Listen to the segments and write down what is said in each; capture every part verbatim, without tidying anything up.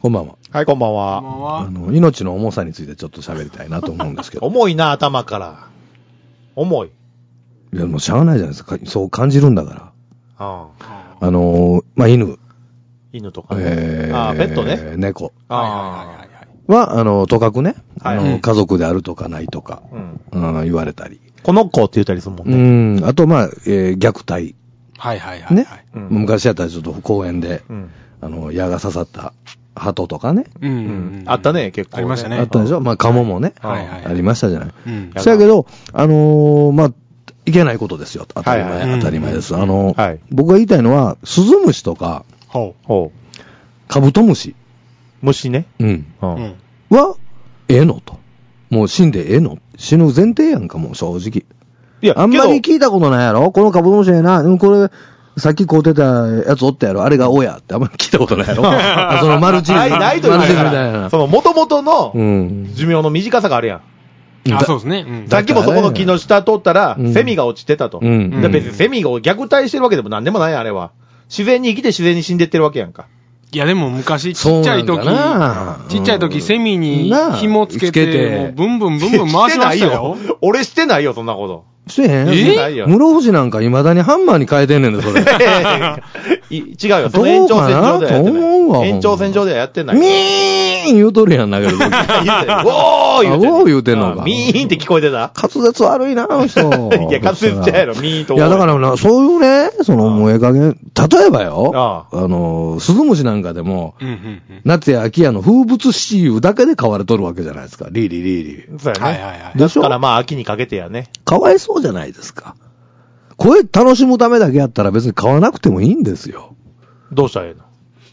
こんばんは。 はい、こんばんは。 こんばんは。 あの、命の重さについてちょっと喋りたいなと思うんですけど。 重いな、頭から。重い。 いや、もうしゃあないじゃないですか。そう感じるんだから。 ああ、あのー、まあ、犬。 犬とかね。 えー、 あ、ペットね。 猫。 あはいはいはいはい。 は、あの、とかくね。あの、 はい家族であるとかないとか、 うんうん、言われたり。 この子って言ったりするもんうね。 ん。あと、まあ、えー、虐待。 はいはいはい。 ね。 うん昔やったらちょっと公園で、 うん。 あの、矢が刺さった鳩とかね。 うんううんん。あったね、結構。 ありましたねあったでしょ。まあ、カモもね。 はいはい。 ありましたじゃない。 うん。 そやけど、あのー、まあ、いけないことですよ。当たり前、 はいはい当たり前です。あの、 はい僕が言いたいのは、スズムシとか、 ほほカブトムシ、 う。虫ね。 うん、 う。 う。うんん。 は、ええのと。もう死んでええの死ぬ前提やんか、もう正直。 いや、 あんまりけ聞いたことないやろこのカブトムシええな。うん、これ、さっき買うてたやつおったやろあれが親ってあんまり聞いたことないやろあそのマルチどない、ないというマルチみかたいな。 その、元々のうん。 寿命の短さがあるやん。 あ、そうですね。うん。 さっきもそこの木の下通ったら、 うんセミが落ちてたと。 うんで別にセミが虐待してるわけでもなんでもないやん、あれは。自然に生きて自然に死んでってるわけやんか。 いやでも昔ちそうっちゃい時、 なんかなちっちゃい時セミになあ紐つけつけてて、もうブンブンブンブン回しましたよ。 俺してないよ、そんなこと。 してへんえしてないよ。 室伏なんか未だにハンマーに変えてんねんで、それ。 い違うよ、その延長線上ではやってどうかなと思うわない。延長線上ではやってない。 ミーン言うとるやん、投げるとき。 言うてるウォー言うてるあウォー言うてんのかあミーンって聞こえてた滑舌悪いな、あの人。 いや、滑舌ちゃうやろ、ミーンと。 いや、だからな、そういうね、その、もうええ加減、例えばよ、 ああの、スズムシなんかでも、 うんうんうん。 夏や秋やの風物詩いうだけで飼われとるわけじゃないですか。リーリーリーリー。 そうやね。 はいはいはい。 でしょだからまあ、秋にかけてやね。 かわいそうじゃないですか。これ楽しむためだけやったら別に買わなくてもいいんですよ。 どうしたらええの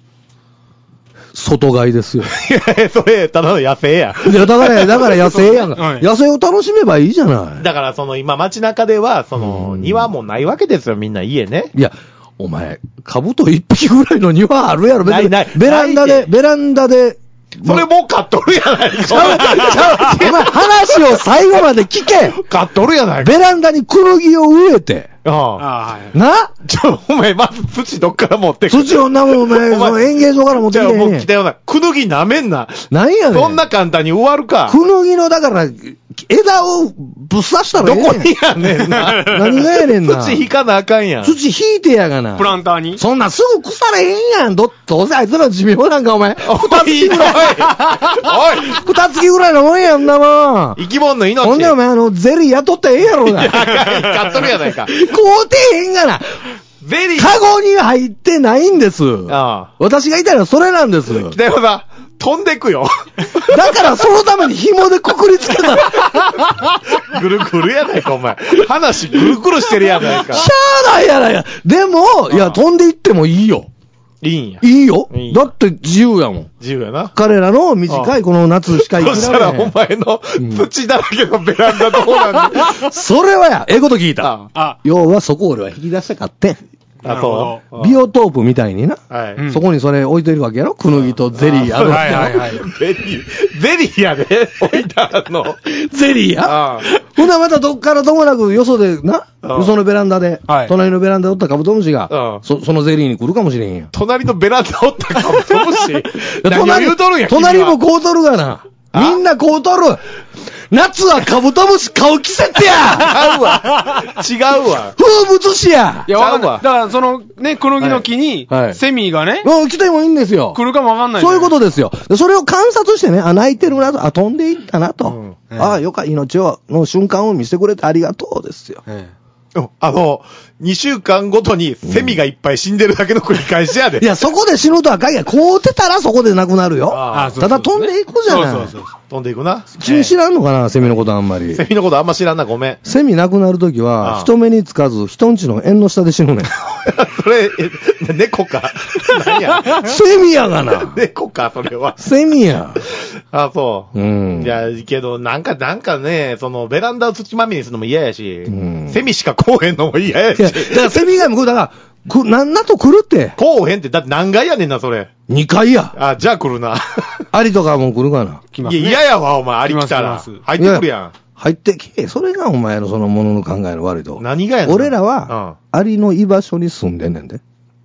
外買いですよ。 いや、それ、ただの野生や。 いや、だから、だから野生やんか。 はい野生を楽しめばいいじゃない。 だから、その、今、街中では、その、 うん庭もないわけですよ、みんな家ね。 いや、お前、カブト一匹ぐらいの庭あるやろ、別に。 ないないベランダで、 ないでベランダで。 それもう買っとるやないちゃう、 か。 ちゃう、お前話を最後まで聞け。 買っとるやないか。 ベランダにクルギを植えて。 ああ。 あはい。 なちょ、お前、まず土どっから持ってくる。 土をなもん、お前、 お前その園芸場から持ってじゃあ、 きてねもう来た。ような。くぬぎなめんな。 なんやねん。 そんな簡単に終わるか。 クヌギの、だから、枝をぶっ刺したらどええねんこにやねんな。 何がやねんな。 土引かなあかんやん。 土引いてやがな。 プランターにそんなすぐ腐れへんやん。ど、どうせあいつら寿命なんかお前。 おい、おい、おい、 二月ぐらいのもんやんなもん。 生き物の命。 ほんでお前あの、ゼリー雇ったらええやろな。 いやあかん買っとるやないか。 買うてへんがな。 ゼリー。 カゴに入ってないんです。 あ私が言いたいのはそれなんです。 あ。北山さん、飛んでくよ。 だからそのために紐でくくりつけたら。しぐるぐるやないか、お前。話ぐるぐるしてるやないか。 ゃあないやないや。でも、いや、飛んでいってもいいよ。 いいんや。 いいよいい。 だって自由やもん。 自由やな。 彼らの短いこの夏しか生そしたら、 きられへん。 お前の土だらけのベランダどうなんで。 それはや、ええこと聞いた。 ああ、 要はそこ俺は引き出したかってん。 なあ、 るほそう。 ビオトープみたいにな。 はい。 うんそこにそれ置いてるわけやろクヌギとゼリーあるわけやろはいはいはい。 ゼリー、ゼリーやで、置いてあんの。 ゼリーや。 ああ。 ほんならまたどっからともなくよそでな、 うんよそのベランダで、 はい隣のベランダでおったカブトムシが、 うんそそのゼリーに来るかもしれんやん。 隣のベランダおったかもしれんし。何を言うとるんや、 隣も君はこうとるがな。 あみんなこうとる。夏はカブトムシ買う季節や違うわ。違うわ。 風物詩やいや、わかんない。 ちゃうわだから、その、ね、クヌギの木にはいは、いセミがね、 もう来てもいいんですよ。 来るかもわかんない。 そういうことですよ。でそれを観察してね、あ、泣いてるなと、あ、飛んでいったなと。 うんああ、よか、命を、の瞬間を見せてくれてありがとうですよ。 えあの、にしゅうかんごとにセミがいっぱい死んでるだけの繰り返しやで。 いや、そこで死ぬとは限らない。こうてたらそこで亡くなるよ。 ああただ飛んでいくじゃない。 そうそうそう。 飛んでいくな。 君知らんのかな、セミのことあんまりセ。ミのことあんま知らんな、ごめん。 セミ亡くなるときは、 ああ人目につかず、人んちの縁の下で死ぬねん。 それ、え、猫か。何や。 セミやがな。 猫か、それは。 セミや。 あ、そう。 うん。 いや、けど、なんか、なんかね、その、ベランダを土まみれにするのも嫌やし、 うんセミしかこうへんのも嫌やしいや、だからセミ以外も来る、だから、く、なんなと来るって。 こうへんって、だって何階やねんな、それ。 にかいや。 あ、じゃあ来るな。 アリとかも来るかな。 来ますね。 いや、嫌やわ、お前、あり来たら。 来ます来ます入ってくるや入ってきて、それがお前のそのものの考えの悪いとん。。何がやねん。 俺らうんは、アリの居場所に住んでんねんで。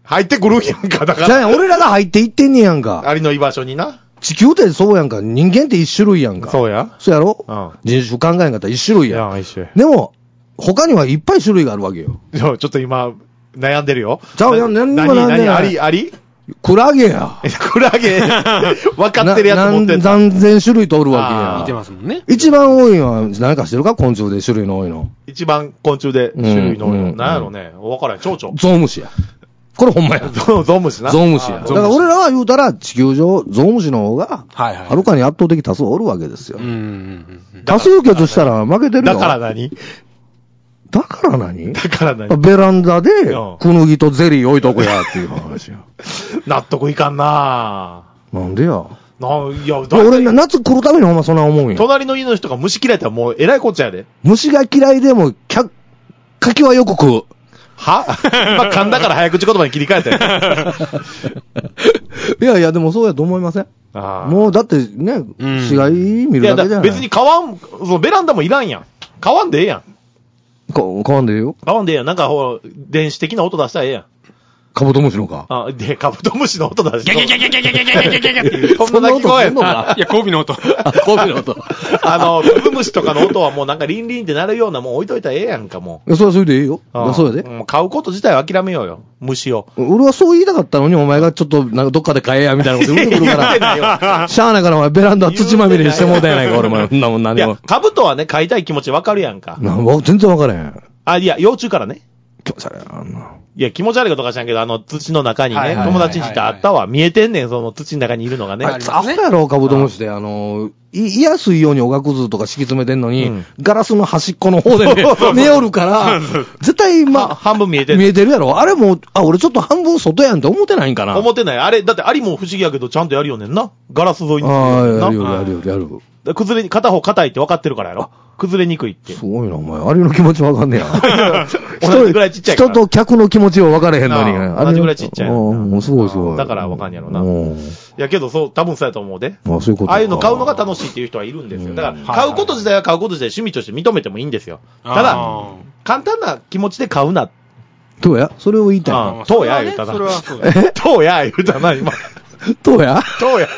入ってくるんやんか、だかじゃあ、 ら。 俺らが入っていってんねやんか。 アリの居場所にな。 地球ってそうやんか。人間って一種類やんか。 そうや。 そうやろうん。 人種考えんかったら一種類やん。 いや、一緒や。 でも、他にはいっぱい種類があるわけよ。 ちょっと今、悩んでるよ。 ちゃうよ何にも悩んでない何、何、アリ、アリクラゲや。 クラゲ、分かってるやつ持ってんだ。 な何千種類とおるわけあや。 ー似てますもんね。 一番多いのは何かしてるか昆虫で種類の多いの。 一番昆虫で種類の多いの。 うんなんやろね。分からん。蝶々。 ゾウムシや。これほんまや。 ゾウゾウムシな。 ゾウムシや。だあーから俺らは言うたら地球上、ゾウムシの方が、 はいはい。 はるかに圧倒的多数おるわけですようん。うんうん。 多数決したら負けてるよ。 だから何だから何だから何ベランダでうん、 クヌギとゼリー置いとこやっていう話や。 納得いかんななんでや。 ないや、だ俺、夏来るためにほんまそんな思うんや。 隣の家の人が虫嫌いってもうえらいこっちゃやで。 虫が嫌いでも、きゃ、柿はよく食う。 は今噛んだから早口言葉に切り替えたよ。 いやいや、でもそうやと思いませんあーもう、だってね、 うん死骸見いや、だるだけじゃない。 別に買わん、そのベランダもいらんやん。買わんでええやん。 か、買わんでええよ。 買わんでええやん。なんかほら、電子的な音出したらええやん。 カブトムシのか。 あ、で、カブトムシの音出して。 ギャギャギャギャギャギャギャギャギャギャギャギャギャそんな鳴き声やんそんな音すんのかいや、交尾の音。 あ、コービの音。 あの、スズムシとかの音はもうなんかリンリンってなるようなもん置いといたらええやんか、もいや、それはそれでええよ。 う。 いやそうやで。 もう買うこと自体は諦めようよ。虫を。 俺はそう言いたかったのに、お前がちょっと、なんかどっかで買えや、みたいなこと言ってくるか言ってないら。 よしゃあないからお前ベランダ土まみれにしてもうたやないか、俺も。そんなもんいや何も。、 カブトはね、買いたい気持ちわかるやんか。 なわ全然わからへん。 あ、いや、幼虫からね。 気持ち悪いなあんな。 いや、気持ち悪いことか知らんけど、あの、土の中にね、 はいはいはい友達んちってあったわ。見えてんねん、その土の中にいるのがね。 あいつアホやろ、カブトムシで。あの、い、いやすいようにおがくずとか敷き詰めてんのに、 うんガラスの端っこの方でね寝よるから、絶対、 まあ、 ま半分見えてんねん見えてるやろ。あれも、あ、俺ちょっと半分外やんって思ってないんかな。 思ってない。あれ、だってアリも不思議やけど、ちゃんとやるよねんな。ガラス沿いに。 ああ、 なやるよ、やるよ、やる。 だ崩れに、片方硬いって分かってるからやろ。崩れにくいって。 すごいな、お前。あれの気持ちわかんねえや。 同じぐらいちっちゃいから。 人と客の気持ちを分かれへんのに。 あああれ同じぐらいちっちゃいのうん、すごいすごい。 だからわかんやろなうんいやけど、そう、多分そうやと思うで。 あそういうことかああいうの買うのが楽しいっていう人はいるんですよ。だから、買うこと自体は買うこと自体趣味として認めてもいいんですよ。ただ、 あ簡単な気持ちで買うな。 どうやそれを言いたいあの。 あ、とうや言うたな。 それはそうだえとうや言うたな、今。 どうやとうや。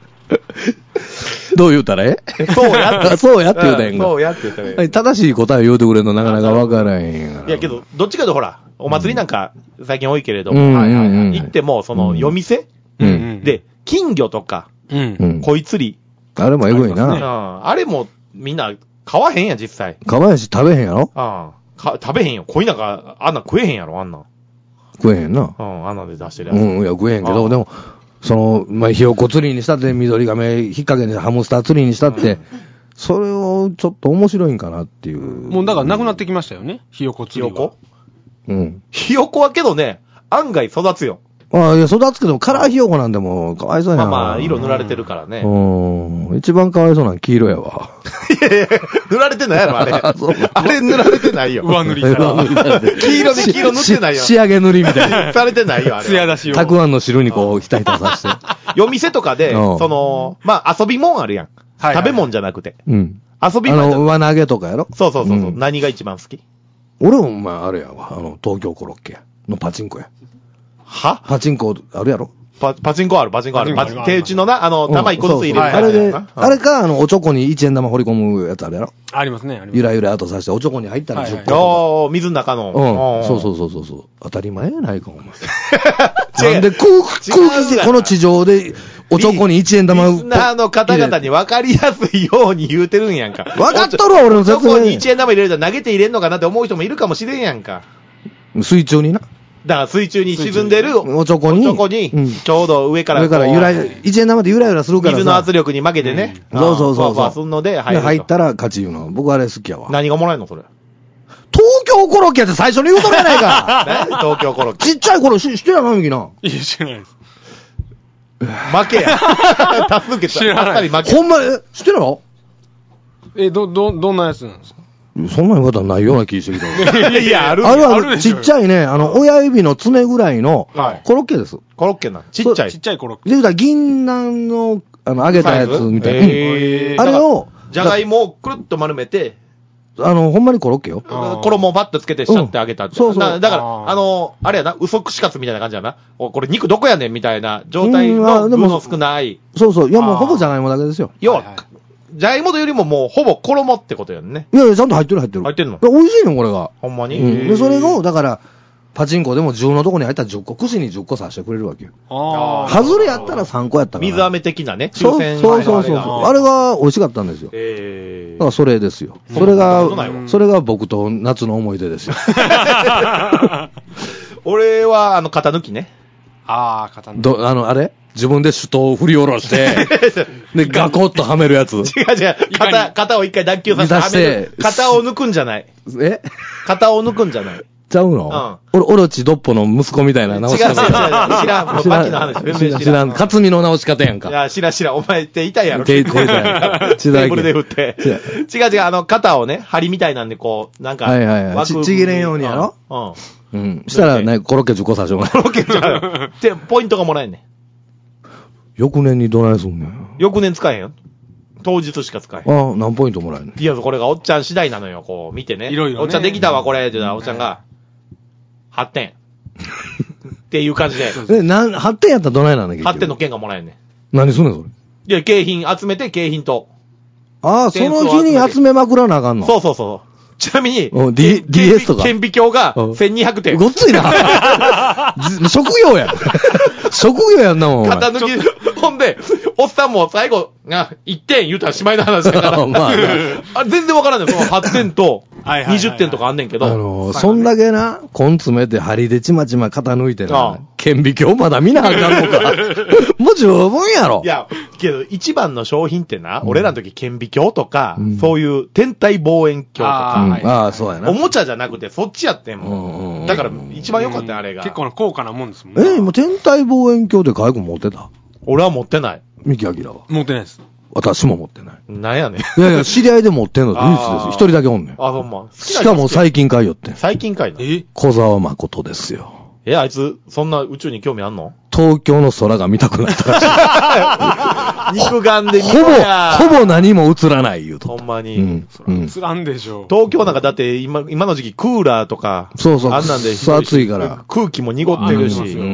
どう言うたらえそうやって。 そうやって言うたらええんかそうやって言ったらええ正しい答えを言うてくれるのなかなか分からへんやん。 いやけど、どっちかというとほら、お祭りなんか最近多いけれどうんも、 うんうん行っても、その、夜店う。 うんん。 で、金魚とか、 うんう。ん。 鯉釣り、 あれもエグいうんな。 あれもみんな買わへんやん、実際。 かわやし食べへんやろああか食べへんよ。鯉なんか、あんなん食えへんやろ、あんなん。 食えへんな。 うん、あんなんで出してるやつ。 うん、いや食えへんけど、 ああでも、その、まあ、ひよこ釣りにしたって、緑亀引っ掛けにハムスター釣りにしたって、それをちょっと面白いんかなっていう。 もうだからなくなってきましたよね。ひよこ釣りは。 ひよこうん。 ひよこはけどね、案外育つよ。 ああ、いや、育つけど、カラーひよこなんでも、かわいそうやな。 まあまあ、色塗られてるからね。 うん。一番かわいそうなのは黄色やわ。 いやいや塗られてないやろ、あれ。 そうあれ塗られてないよ。 上塗りしたら。 黄色で黄色塗ってないよ。 し仕上げ塗りみたいな。 されてないよ、あれ。 艶出しを。 たくあんの汁にこう、ひたひたさして。 夜店とかで、 うんその、まあ、遊びもんあるやん。 はいはい食べ物じゃなくて。 うん。 遊びもんあの、輪投げとかやろそうそうそうそう、 ん何が一番好き俺も、まあ、あれやわ。あの、東京コロッケのパチンコや。 はパチンコあるやろパパチンコある、パチンコある。 パチンコある手打ちのな、あの、玉一個ずつ入れるうんそうそうあれで、 やつやなあれか、あの、おちょこにいちえん玉掘り込むやつあるやろありますね。ありますゆらゆら後さして、おちょこに入ったらじゅっはいこ。 おー、水の中の。 うん。そうう。 そうそうそうそう。当たり前やないか、お前。 違うなんで空空気で、この地上で、おちょこにいちえん玉リスナーの方々に分かりやすいように言うてるんやんか。 分かっとるわ、俺のおちょ説明こにいちえん玉入れると投げて入れんのかなって思う人もいるかもしれんやんか。 水中にな。 だから水中に沈んでるおちょこに。 おちょこにうん、 ちょうど上からこう上からゆらゆら、いちえん玉でゆらゆらするからさ。 水の圧力に負けてね。 うんそうそうそうそうふわふわすんので入でると。 入ったら勝ち言うの。僕あれ好きやわ。 何がもらえんのそれ。 東京コロッケって最初に言うとるやないか。 何東京コロッケ。 ちっちゃい頃し知ってたのみきな。 いや、知らないです。 負けや。多数決。 知らないあっさり負け。 ほんま、え、知ってるのえ、ど、ど、どんなやつなんですか？ そんな言い方ないような気してきた。 いやいや、あるあれあはちるでしょっちゃいね、あの、親指の爪ぐらいのはいコロッケです。 コロッケな。ちっちゃい。 ちっちゃいコロッケ。 で、言うたら銀杏の、あの、揚げたやつみたいな。 へーうんあれを、 じゃがいもをくるっと丸めて、 あの、ほんまにコロッケよ。 衣をバッとつけてしちゃってあげたって。 うんそうそうだだから、ああの、あれやな、嘘串カツみたいな感じやな。おこれ肉どこやねんみたいな状態の具の少ない。 そうそう。いやもうほぼじゃがいもだけですよ。 要は、じゃがいもよりももうほぼ衣ってことやんね。 いやいや、ちゃんと入ってる入ってる。 入ってんの？ 美味しいの、これが。 ほんまに、 うん、で、それを、だから、パチンコでもじゅうのとこに入ったらじゅっこ、串にじゅっこさせてくれるわけよ。 ああ。 外れやったらさんこやったから。 水飴的なね、 そう抽選そうそうそう。あれが美味しかったんですよ。 えー、 だからそれですよ。それが、それが僕と夏の思い出ですよ。 俺は、あの、型抜きね。 ああ、型抜き。 ど、あの、あれ自分で手刀を振り下ろして、で、ガコッとはめるやつ。違う違う。型、型を一回脱臼させてはめる。型を抜くんじゃない。 え型を抜くんじゃない。 ちゃうの、うん、おろちどっぽの息子みたいな直し方。違う違う違う。知らん。バキの話。全然知らん。かつみの直し方やんか。 いや、知らん知らん。お前って痛いやろ。 手、手痛い。テーブルで振って。違う違う。あの、型をね、針みたいなんでこう、なんか。 はいはいはい。ち、ちぎれんようにやろうん。うん。したらね、コロッケじゅっこさせてもらう。 コロッケじゅっこ。で、ポイントがもらえんねん。 翌年にどないすんねん。 翌年使えへんよ。当日しか使えへん。 ああ、何ポイントもらえんねん。 いや、これがおっちゃん次第なのよ。こう、見てね。 いろいろね。 おっちゃんできたわ、これ。って言ったら、おっちゃんが、はってん。っていう感じで。 え、なん、はってんやったらどないなんだっけ？ はってんの券がもらえんねん。 何すんねん、それ。 いや、景品集めて、景品と。 ああ、その日に集めまくらなあかんの。 そうそうそう。ちなみに、 D、ディーエス とか。 顕微鏡がせんにひゃくてん。 ごっついな。職業やん。職業やんなもん。 型抜き、ほんで、おっさんも最後、が、いってん言うたらしまいの話だから。まあ、あ全然わからんねん。そのはってんと、にじゅってんとかあんねんけど。 あのー、そんだけな、根詰めて針でちまちま型抜いてな、顕微鏡まだ見なあかんのか。もう十分やろ。 いや、けど一番の商品ってな、うん、俺らの時顕微鏡とか、うん、そういう天体望遠鏡とか、 あ、うん、あ、そうやな。 おもちゃじゃなくてそっちやってんもん。うんうん、だから一番良かったん、あれが。 結構な高価なもんですもんね。 え、今天体望遠鏡で海軍持ってた？ 俺は持ってない。 三木明は持ってないです。 私も持ってない。 なんやねん。いやいや、知り合いで持ってんの唯一です。一人だけおんねん。 あ、ほんま。 しかも最近買いよってん。 最近買いな。 え小沢誠ですよ。 え、あいつ、そんな宇宙に興味あんの？ 東京の空が見たくなったらしい。肉眼で見ろや。ほぼ、ほぼ何も映らない言うと。 ほんまに。 うん。 そら映らんでしょう。 東京なんかだって今、今の時期クーラーとか。 そうそう。 あんなんで。 暑いから。 空気も濁ってるし。 うん。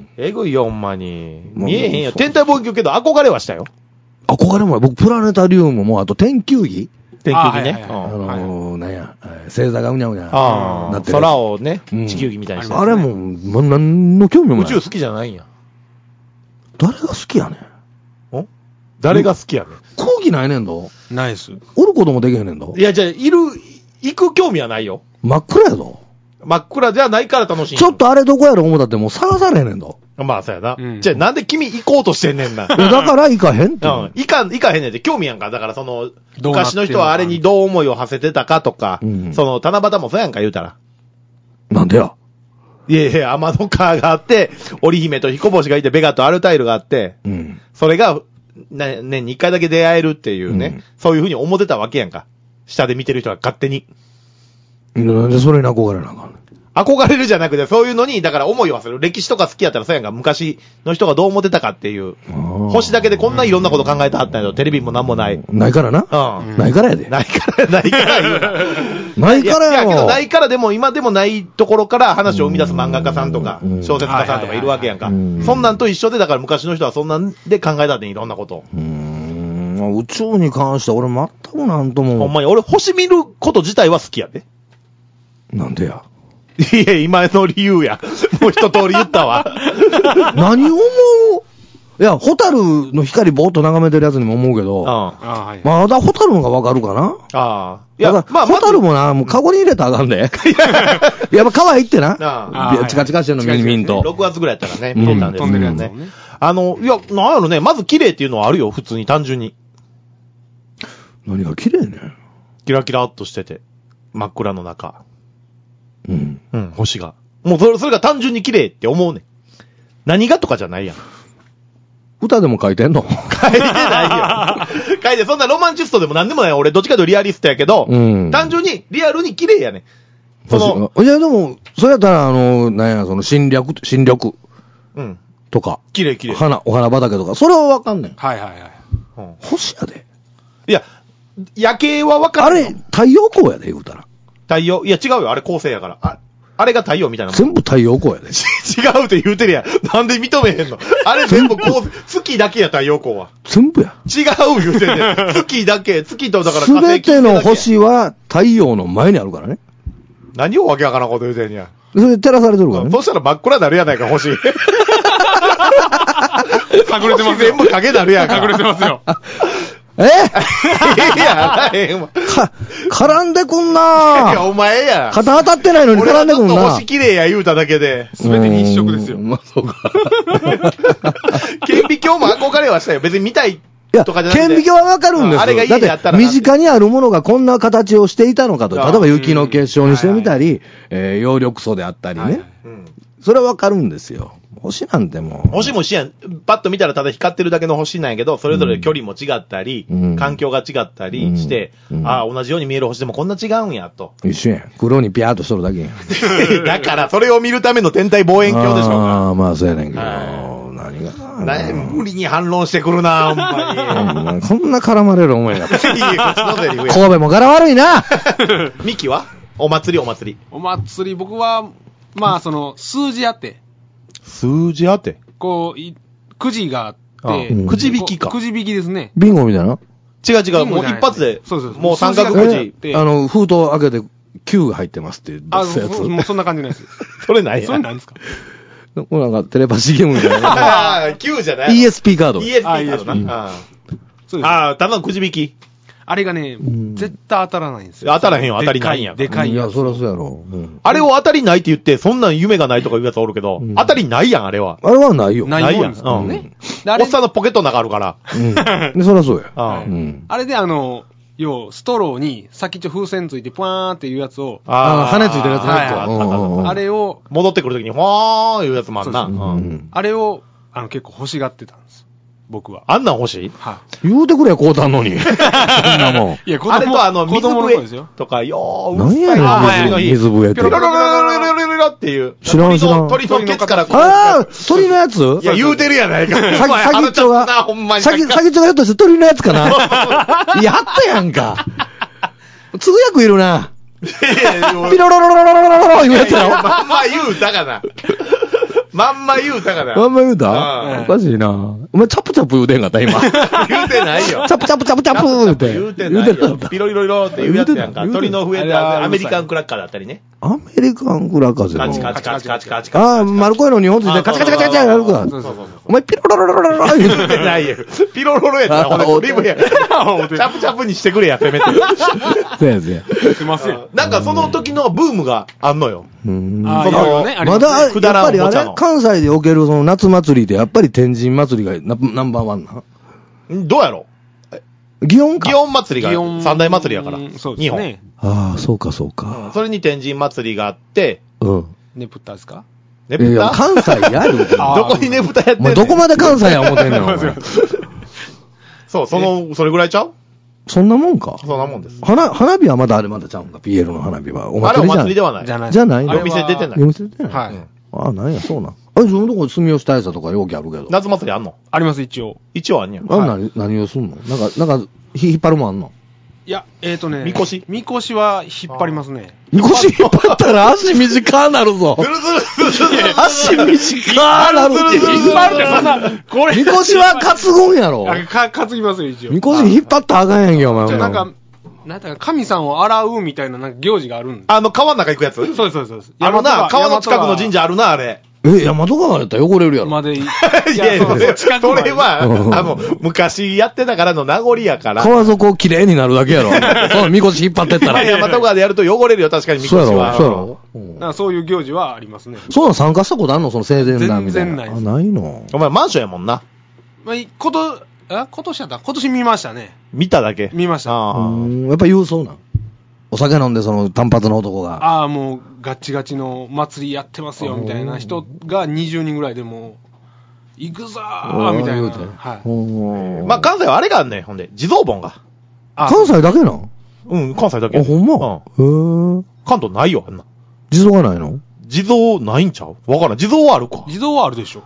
えぐいよ、ほんまに。見えへんよ。天体望遠鏡けど憧れはしたよ。 憧れも僕、プラネタリウムも、あと天球儀天球儀ね。 あのー、なんや、星座がうにゃうにゃなってる。空をね、地球儀みたいにして。 あれも、ま、なんの興味もない。 宇宙好きじゃないんや。 誰が好きやねんん誰が好きやねん。 講義ないねんど。 ないっす。 おることもできへんねんど。 いや、じゃあ、いる、行く興味はないよ。 真っ暗やぞ。 真っ暗じゃないから楽しい。 ちょっとあれどこやろ思ったってもう探されへんねんど。 まあ、そうやな。うん、じゃあ、なんで君行こうとしてんねんな。 だから行かへんって。うん。 行か、行かへんねんって興味やんか。だからその、昔の人はあれにどう思いを馳せてたかとか、うん、その、七夕もそうやんか言うたら。 なんでや。 いやいや、天の川があって、織姫と彦星がいて、ベガとアルタイルがあって、うん、それが、ね、年に一回だけ出会えるっていうね、うん、そういうふうに思ってたわけやんか。下で見てる人が勝手に。 なんでそれに憧れなあかんねん。 憧れるじゃなくて、そういうのに、だから思いを馳せる。歴史とか好きやったらそうやんか、昔の人がどう思ってたかっていう。星だけでこんないろんなこと考えてはったんやけど、テレビもなんもない。 ないからな。 うん。 ないからやで。 ないから、ないから言うな。 ないからやいや、けどないからでも、今でもないところから話を生み出す漫画家さんとか、小説家さんとかいるわけやんか。そんなんと一緒で、だから昔の人はそんなんで考えたっていろんなこと。 うーん。宇宙に関しては俺全くなんとも。 ほんまに、俺星見ること自体は好きやで。 なんでや。 いや、今の理由や。もう一通り言ったわ。 何を思う？いや、ホタルの光ぼーっと眺めてるやつにも思うけど、ああはい、まだホタルのがわかるかな。 ああ。 いや、まあ、ホタルもな、もうカゴに入れたらあかんで。やっぱ川行ってな。ああチカチカしてんの見に見んと。 ろくがつぐらいやったらね、見れたんですけどね。うん、あの、いや、なんやろね、まず綺麗っていうのはあるよ、普通に単純に。 何が綺麗ね。 キラキラっとしてて。真っ暗の中。 うん。 うん、星が。もうそれ、それが単純に綺麗って思うね。何がとかじゃないやん。 歌でも書いてんの？ 書いてないよ。書いて、そんなロマンチストでも何でもない。俺、どっちかというとリアリストやけど、うん、単純に、リアルに綺麗やね。 その、いや、でも、それやったら、あの、なんや、その、新緑、新緑。うん。とか。 綺麗綺麗。 花、お花畑とか、それはわかんない。 はいはいはい。 うん、星やで。 いや、 夜景は分かる。 あれ、太陽光やで、言うたら。 太陽、いや違うよ、あれ恒星やから。あ、あれが太陽みたいなもん。 全部太陽光やで。 違うって言うてるやん。なんで認めへんの？あれ全部こう、月だけや、太陽光は。 全部や。 違う言うてんねん。月だけ、月とだからす火星べての星は太陽の前にあるからね。 何をわけわからんこと言うてんねや。 それで照らされてるからね。 そしたら真っ暗になるやないか、星。 隠れてますよ。 全部影なるやんか。 隠れてますよ。 えいや、ええわ。 か、絡んでくんいなや、お前や。 肩当たってないのに俺はちょっと絡んでくんな星綺麗や言うただけで。 すべてに一色ですよ。 まあ、そうか。 顕微鏡も憧れはしたよ。別に見たいいや、 とかじゃなくて。 顕微鏡はわかるんですよ。 あれが家であったらだっなて身近にあるものがこんな形をしていたのかと。例あえば雪の結晶にしてみたり、えー、葉緑素であったりね。 はいはいうん。 それはわかるんですよ。星なんてもう。 星もしやん、パッと見たらただ光ってるだけの星なんやけど、それぞれ距離も違ったり、 うん環境が違ったりして、 うんああ、同じように見える星でもこんな違うんや、と。 一緒やん。黒にピャーっとしとるだけやん。 だから、それを見るための天体望遠鏡でしょうああ、まあそうやねんけど。 は何がか。な無理に反論してくるな、ほんまに。 こんな絡まれる思いが。 いいよ、こっちのセリフや。 神戸も柄悪いなミキはお祭りお祭り。 お祭り、僕は、まあ、その、数字あって、 数字当てこう、いくじがあって、 うんくじ引きかこうくじ引きですね。 ビンゴみたいな違う違う、もう一発で。 そうそうそうもう三角くじ。 であの、封筒開けてきゅうが入ってますっていうあ、 出すやつ。 もうそんな感じなんです。 それないや。 それなんですか？ もうなんかテレパシーゲームみたいな。 ああ、きゅうじゃないイーエスピー カード。 イーエスピー カードあな。あそうです。 あああ、ただのくじ引き。 あれがね、 ん絶対当たらないんですよ。 当たらへんよ当たりないんやでかい。 いや、 でかいやつ。 そりゃそうやろ。うんあれを当たりないって言って、そんなん夢がないとか言うやつおるけど、 うん当たりないやん、あれは。 あれはないよ。 ないもんですよないね。であれおっさんのポケットの中あるから。 うん。で、そりゃそうや。 あうん。 あれであの、要、ストローに先っちょ風船ついて、ぷわーんっていうやつを、 あー羽ついてるやつねはいあったあったあったうんうんうんあれを、 戻ってくるときに、ほーんいうやつもあんな。 そうううんん。 あれを、あの、結構欲しがってたんです。僕は。 あんなん欲しいは言うてくれ、こうたんのに。そんなもん。 い。いや、子供あれとあの、 子水供の頃ですよ。 笛とか、よー、 何やうっさいねん、水水笛ってピロ。ロロロロロロロロロっていう。 知らん知らん鳥の鳥のケツからこう。 ああ鳥のやついや、言うてるやないか。 さお前先っちょ腹立つなほんまが、 に。 先、先っちょがひょっとして鳥のやつかなやったやんか。通訳いるな。 いやいやもうピロロロロロロロロロ言うやついやいややろ。 まんま言うたかな。まんま言うたかな。 あんま言ううたんおかしいな。お前チャプチャプ言うてんかった、今。チ言うてないよ。 ャプチャプチャプチャプ言うて。 言うてないよ。 言うてなかったピロリロリロって言うやつやんか。 言うて鳥の笛ってアメリカンクラッカーだったりね。 アメリカンクラカゼの。 カチカチカチカチカチカチ。 ああ、丸声の日本ついてカチカチカチカチやるか。 そうそうそうそう。 お前ピロロロロロロロ言うて言うてないよ。ピロロロやったら、ほんであリブや。チャプチャプにしてくれや、せめて。 そうやそうや。 すいません。 なんかその時のブームがあんのよ。 うんああ、 そのいろいろね、ありまますねだ、 くだらんやっぱりあれおもちゃの、 関西でおけるその夏祭りってやっぱり天神祭りがナナンバーワンなんどうやろ祇園か。 祇園祭りが祇園三大祭りやから。 そうで日本。 すね。 ああ、そうかそうか。 それに天神祭りがあって、 うん。 ネプッタですか？ ねいやいや、 ぷた関西やる。 あどこにねぷたやってんお前ねんどこまで関西や思ってんのお前そう、その、それぐらいちゃうそんなもんか。 そんなもんです。 花、花火はまだあれまだちゃうんか、ピーエル の花火は。おあれお祭りじゃん。 祭りではない。 じゃない。 じゃないのあれはお店出てないお店出てない。 はい。 ああ、なんや、そうなん。あれ、そのとこ住吉大社とか容器あるけど。 夏祭りあんのあります、一応。 一応あんねや。 あれ何、何をすんのなんか、なんか、ひ引っ張るもんあんのいや、えっとね。 みこしみこしは引っ張りますね。 みこし引っ張ったら足短なるぞ。 ずるずるずるずる足短なるってずるずるずる引っ張るってそんな、これ。 みこしは担ぐんやろ。 あか、担ぎますよ、一応。 みこし引っ張ったらあかんやんけ、お前。 じゃあなんか、なんだか、神さんを洗うみたいな、なんか行事があるんであの、川の中行くやつそうです、そうですそうです。 あのな、川の近くの神社社あるな、あれ。 え、大和川やったら汚れるやろ。 まで、いいやいや、 そうです近くそまでれは、あうんの、昔やってたからの名残やから。 川底きれいになるだけやろ。そのみこし引っ張ってったら。 いや、大和川でやると汚れるよ、確かに、みこしそうやろ、 は。 そうやろ。うんなんかそういう行事はありますね。 そうなん参加したことあんのその生前団みたいな。 全然ないですあ、ないの。 お前マンションやもんな。 まあ、こと、あ今年やった今年見ましたね。 見ただけ。 見ました。 ああ。 うん、やっぱ言うそうなん。お酒飲んでその単発の男が。 ああ、もう、ガチガチの祭りやってますよ、みたいな人がにじゅうにんぐらいでもう、行くぞーみたいな。 言うてはい。 うんまあ、関西はあれがあんねん、ほんで。地蔵盆が。 あ関西だけなんうん、関西だけ。 あ、ほんまうん。 へえ。 関東ないよ、あんな。 地蔵がないの地蔵ないんちゃうわからん。地蔵はあるか。 自動はあるでしょ。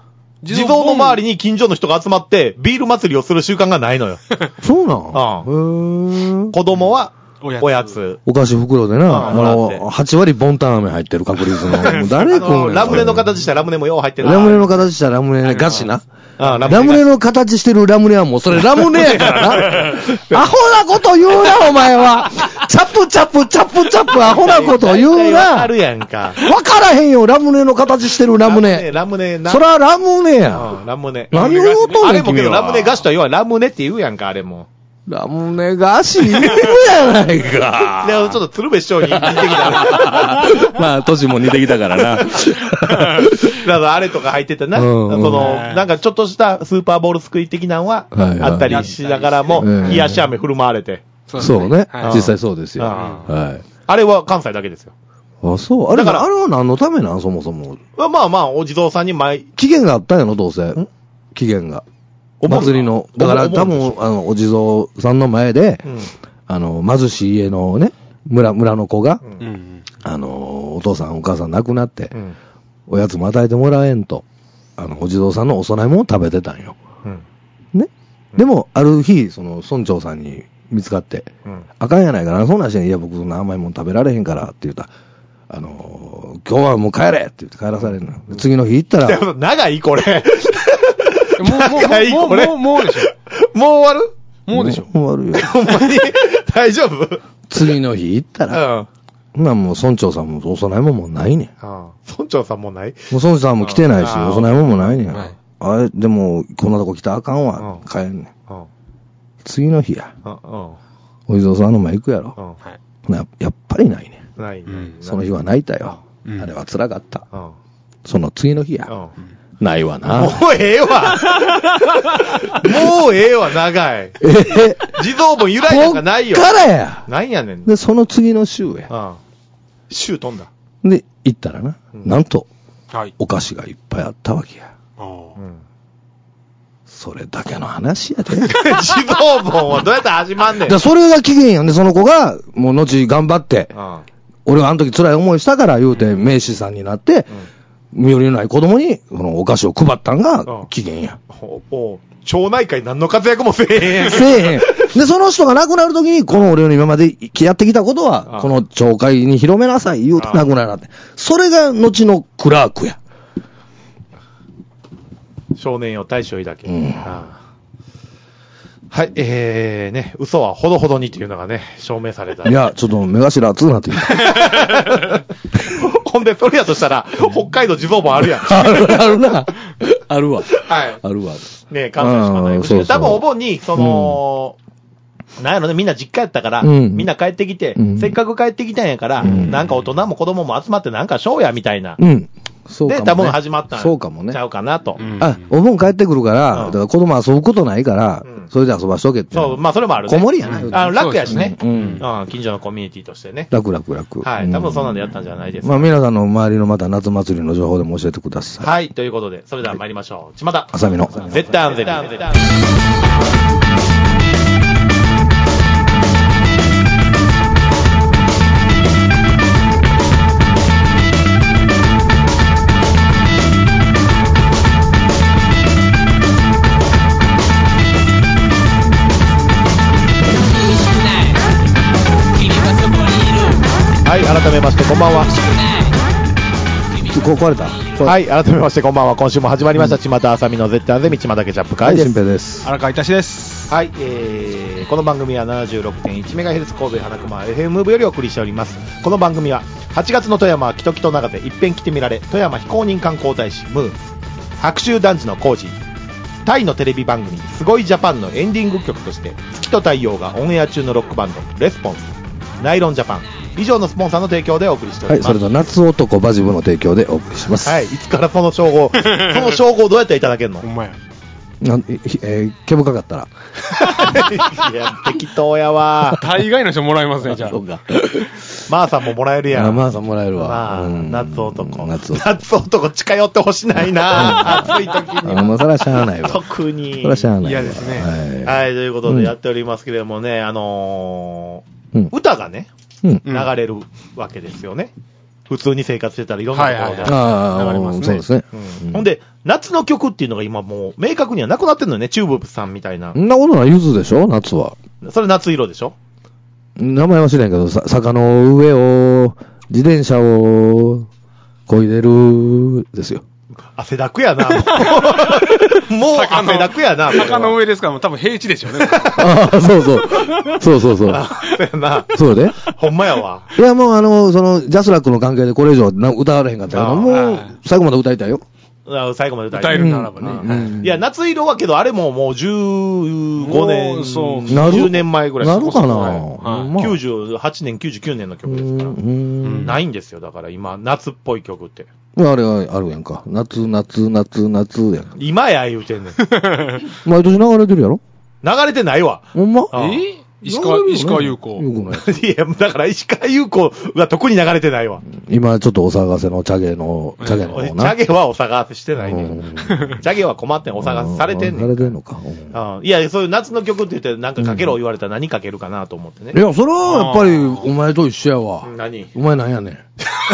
地蔵の周りに近所の人が集まって、ビール祭りをする習慣がないのよ。 そうなんうん。子供は、おやつ。 お菓子袋でな、あの、はち割ボンタン飴入ってる確率の。もう誰食うねん。 ラムネの形したラムネもよう入ってる。 ラムネの形したラムネ菓子な。 ラムネの形してるラムネはもうそれラムネやからな。アホなこと言うな、お前は。チャプチャプチャプチャプアホなこと言うな。 あるやんか。 わからへんよ、ラムネの形してるラムネ。 ラムネ、ラムネ。 そらラムネや。 ラムネ。 何を言うとんねん、 あれもけどラムネ菓子とは要はラムネって言うやんか、あれも。 ラムネ菓子言うやないか。 でもちょっと鶴瓶師匠に似てきた。 まあ、年も似てきたからな。だからあれとか入ってたな。その、なんかちょっとしたスーパーボールすくい的なのはあったりしながらも、冷やし飴振る舞われて。 そうね。実際そうですよ。はい。 あれは関西だけですよ。 あ、そう。あれだから、あれは何のためなんそもそも。 まあまあ、お地蔵さんに毎。 期限があったんやろ、どうせ。期限が。お祭りの、だから多分、あの、お地蔵さんの前で、うん、あの、貧しい家のね、村、村の子が、うん、あの、お父さんお母さん亡くなって、うん、おやつも与えてもらえんと、あの、お地蔵さんのお供え物を食べてたんよ。うん、ね、うん、でも、ある日、その、村長さんに見つかって、うん、あかんやないかな、そんなんしてん、いや、僕そんな甘いもん食べられへんから、って言ったら、あのー、今日はもう帰れって言って帰らされるの。うん、次の日行ったら。 長いこれ。 もう、もう、もう、もう、もうでしょ。 もう終わるもうでしょ。 もう終わるよ。 ほんまに大丈夫次の日行ったら、うん。な、もう村長さんもお供え物もないねん。 ああ村長さんもない？ もう村長さんも来てないし、お供え物もないねん。あ, あれ、でも、こんなとこ来たらあかんわ。帰んねん。次の日や。お地蔵さんの前行くやろ。や, やっぱりないねん。ないね。その日は泣いたよ。あれは辛かった。その次の日や。ないわな。 もうええわ。もうええわ、長い。えー、地蔵盆由来なんかないよ。 こっからや。 なんやねん。 で、その次の週や。 ああ週飛んだ。 で、行ったらな、うん、なんと、 はい、 お菓子がいっぱいあったわけや。ああ、うん、それだけの話やで。 地蔵盆はどうやって始まんねん。 だそれが期限やんで、その子が、もう後頑張って、ああ俺はあの時辛い思いしたから言うて、名士さんになって、うん身寄りのない子供に、そのお菓子を配ったんが、期限や。 おお町内会何の活躍もせえへん。 せえへん。で、その人が亡くなるときに、この俺の今までやってきたことは、この町会に広めなさい、言うて亡くなるって。それが後のクラークや。 少年よ、大将いだけ。うん、ああはい、えー、ね、嘘はほどほどにっていうのがね、証明された。 いや、ちょっと目頭熱くなってきた。 ほんで、それやとしたら、北海道地蔵盆あるやん。 ある、あるな。あるわ。 はい。 あるわ。 ね関西しかない。そうそう多分お盆に、その、うん、なんやろね、みんな実家やったから、うん、みんな帰ってきて、うん、せっかく帰ってきたんやから、うん、なんか大人も子供も集まってなんかしようや、みたいな。うんそうかもね、で、多分始まったんそうかもね。 ちゃうかなと。 うん、あ、お盆帰ってくるから、うん、だから子供遊ぶことないから、うん、それで遊ばしとけって。 そう、まあそれもあるね。 子守やな、 うん、あの楽やしね、うん。うん。近所のコミュニティとしてね。 楽楽楽。 はい。多分そうなんでやったんじゃないですか。 まあ皆さんの周りのまた夏祭りの情報でも教えてください。 はい。ということで、それでは参りましょう。ちまた。 あさみの。 絶対安全。絶対安全。はい、改めましてこんばんは。 こ壊れた。 はい、改めましてこんばんは。今週も始まりました、ちまたあさみの絶対安全道まだけジャップ会です。 新平です。 荒川いたしです。 はい、えー、この番組は ななじゅうろくてんいちメガヘルツ 神戸花熊 エフエム 部よりお送りしております。この番組ははちがつの富山はキトキト長瀬、いっぺん来てみられ、富山非公認観光大使ムーン、白州団地の工事、タイのテレビ番組すごいジャパンのエンディング曲として月と太陽がオンエア中のロックバンドレスポンス、ナイロンジャパン以上のスポンサーの提供でお送りしております。 はい、それと夏男バジブの提供でお送りします。 はい、いつからその称号、その称号どうやっていただけるの？ほんまや。 なん、えー、毛深かったら。 いや、適当やわ。 大概の人もらえますね、じゃあ。そうか。 マーさんももらえるやん。 あ、マーさんもらえるわ。 まあ、うん、夏男。 夏男。 夏男近寄ってほしないな。暑い時に。 あ、もうそれはしゃあないわ。 特に。 それはしゃあないわ。 嫌ですね。はい。はい、ということでやっておりますけれどもね、うん、あのー、うん、歌がね、うん、流れるわけですよね。 普通に生活してたらいろんなところで。 ああ、流れますね。そうですね。 ほんで、夏の曲っていうのが今もう明確にはなくなってんのよね、チューブさんみたいな。 そんなことない、ゆずでしょ夏は。 それ夏色でしょ名前は知らんけど、さ坂の上を、自転車を、こいでる、ですよ。 汗だくやな。もう、もう汗だくやな。 坂の上ですから、もう多分平地でしょうね。 ああ、そうそう。そうそうそう。 そうやな。 そうで。 ほんまやわ。 いや、もうあの、その、ジャスラックの関係でこれ以上な歌われへんかったけど、もう、最後まで歌いたいよ。 最後まで歌える。 歌えるならばね。 いや、夏色はけど、あれももうじゅうごねん、 そうにじゅうねんまえぐらい。 なるかな、 きゅうじゅうはちねん、きゅうじゅうきゅうねんの曲ですから。ないんですよ、だから今、夏っぽい曲って。 あれはあるやんか。夏、夏、夏、夏やんか。 今や言うてんねん。 毎年流れてるやろ？ 流れてないわ。 ほんま？ え石川、石川優子。 いや、だから石川優子が特に流れてないわ。 今ちょっとお騒がせのチャゲの、チャゲの方な。 チャゲはお騒がせしてないね。チャゲは困ってん、お騒がせされてんねん。 されてんのか。 いや、そういう夏の曲って言ってなんかかけろ言われたら何かけるかなと思ってね。 いや、それはやっぱりお前と一緒やわ。 何？ お前なんやねん。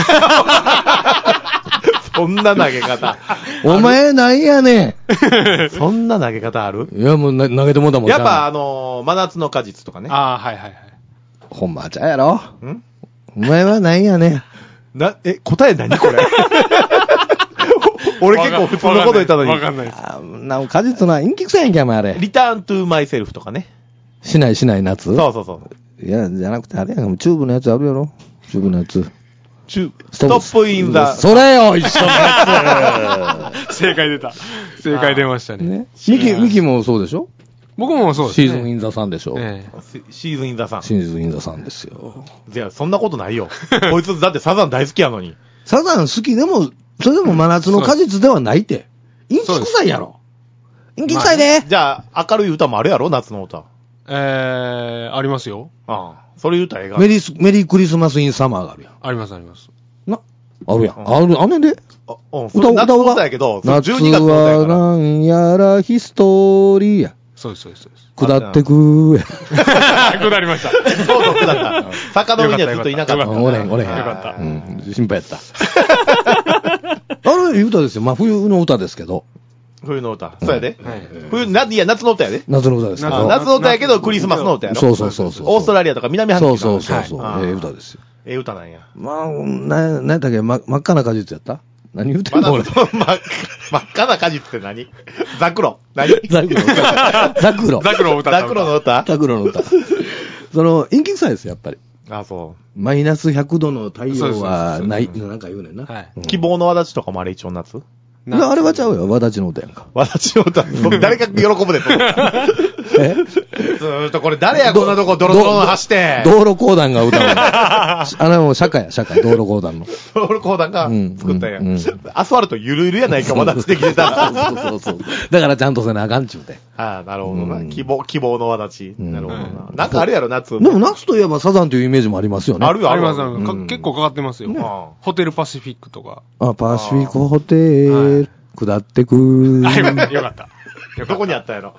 そんな投げ方。 お前なんやねん。そんな投げ方ある？ いや、もう投げてもんだもん。 やっぱあのー、真夏の果実とかね。 ああ、はいはいはい。 ほんまちゃうやろ？ ん？ お前はなんやねん。な、え、答え何これ？俺結構普通のこと言ったのに。 わかんないです。 あな果実の陰気臭いんけ、お前あれ。 リターントゥーマイセルフとかね。 しないしない夏？ そうそうそう。 いや、じゃなくてあれやん。チューブのやつあるやろ？チューブのやつ。 ストップインザ。 それよ、一緒のやつ。正解出た。正解出ましたね。ねミキ、ミキもそうでしょ？ 僕もそうですね。シーズンインザさんでしょ？ ええ、シーズンインザさん。 シーズンインザさんですよ。 いや、そんなことないよ。こいつだってサザン大好きやのに。 サザン好きでも、それでも真夏の果実ではないって。陰気臭いやろ。陰気臭いで、 まあ、じゃあ、明るい歌もあるやろ夏の歌。 えー、ありますよ。 ああ。それ言うたらええが。 メリー、メリークリスマスインサマーがあるやん。 ありますあります。 な、あるやん。うん、ある、あんねんで。 あ、うん、歌、歌、歌やけど、 じゅうにがつの歌やから。夏はなんやらヒストーリーや。 そうです、そうです、そうです。 下ってくーや。 下りました。 そうそう、下った。坂の上にはずっといなかった。 おれん、おれん。 よかった。 うん、心配やった。あれ、いい歌ですよ。まあ、冬の歌ですけど。 冬の歌。そうやで。冬、な、いや、夏の歌やで。 夏の歌ですけど。 夏の歌やけど、クリスマスの歌やろ。 そうそうそうそう。 オーストラリアとか南半球。 そうそうそう。ええ歌ですよ。 ええ歌なんや。 まあ、な、なんやったっけ、真っ赤な果実やった何言ってんの俺。 真っ赤な果実って何？ザクロ。何？ ザクロ。ザクロ。 ザクロ歌ザクロの歌？ ザクロの歌。その、陰気臭いですよ、やっぱり。 あ、そう。 マイナスひゃくどの太陽はないってなんか言うねんな。 希望の轍とかもあれ一応夏？ いや、あれはちゃうよ。わだちの歌やんか。 わだちの歌。誰か喜ぶでと。えずーっとこれ誰やこんなとこドロドロの走って。 道路公団が歌うの。あれも社会や、社会。道路公団の。 道路公団が作ったやん。アスファルトゆるゆるやないか、わだちできてたら。 そうそうそう。だからちゃんとせなあかんちゅうて。 ああ、なるほどな。希望、希望のわだち。なるほどな。なんかあるやろ、夏。 でも夏といえばサザンというイメージもありますよね。 あるよ、 あります。結構かかってますよ。ホテルパシフィックとか。 あ、パシフィックホテル。下ってくー。 あ、よかった。よかった。 どこにあったやろ。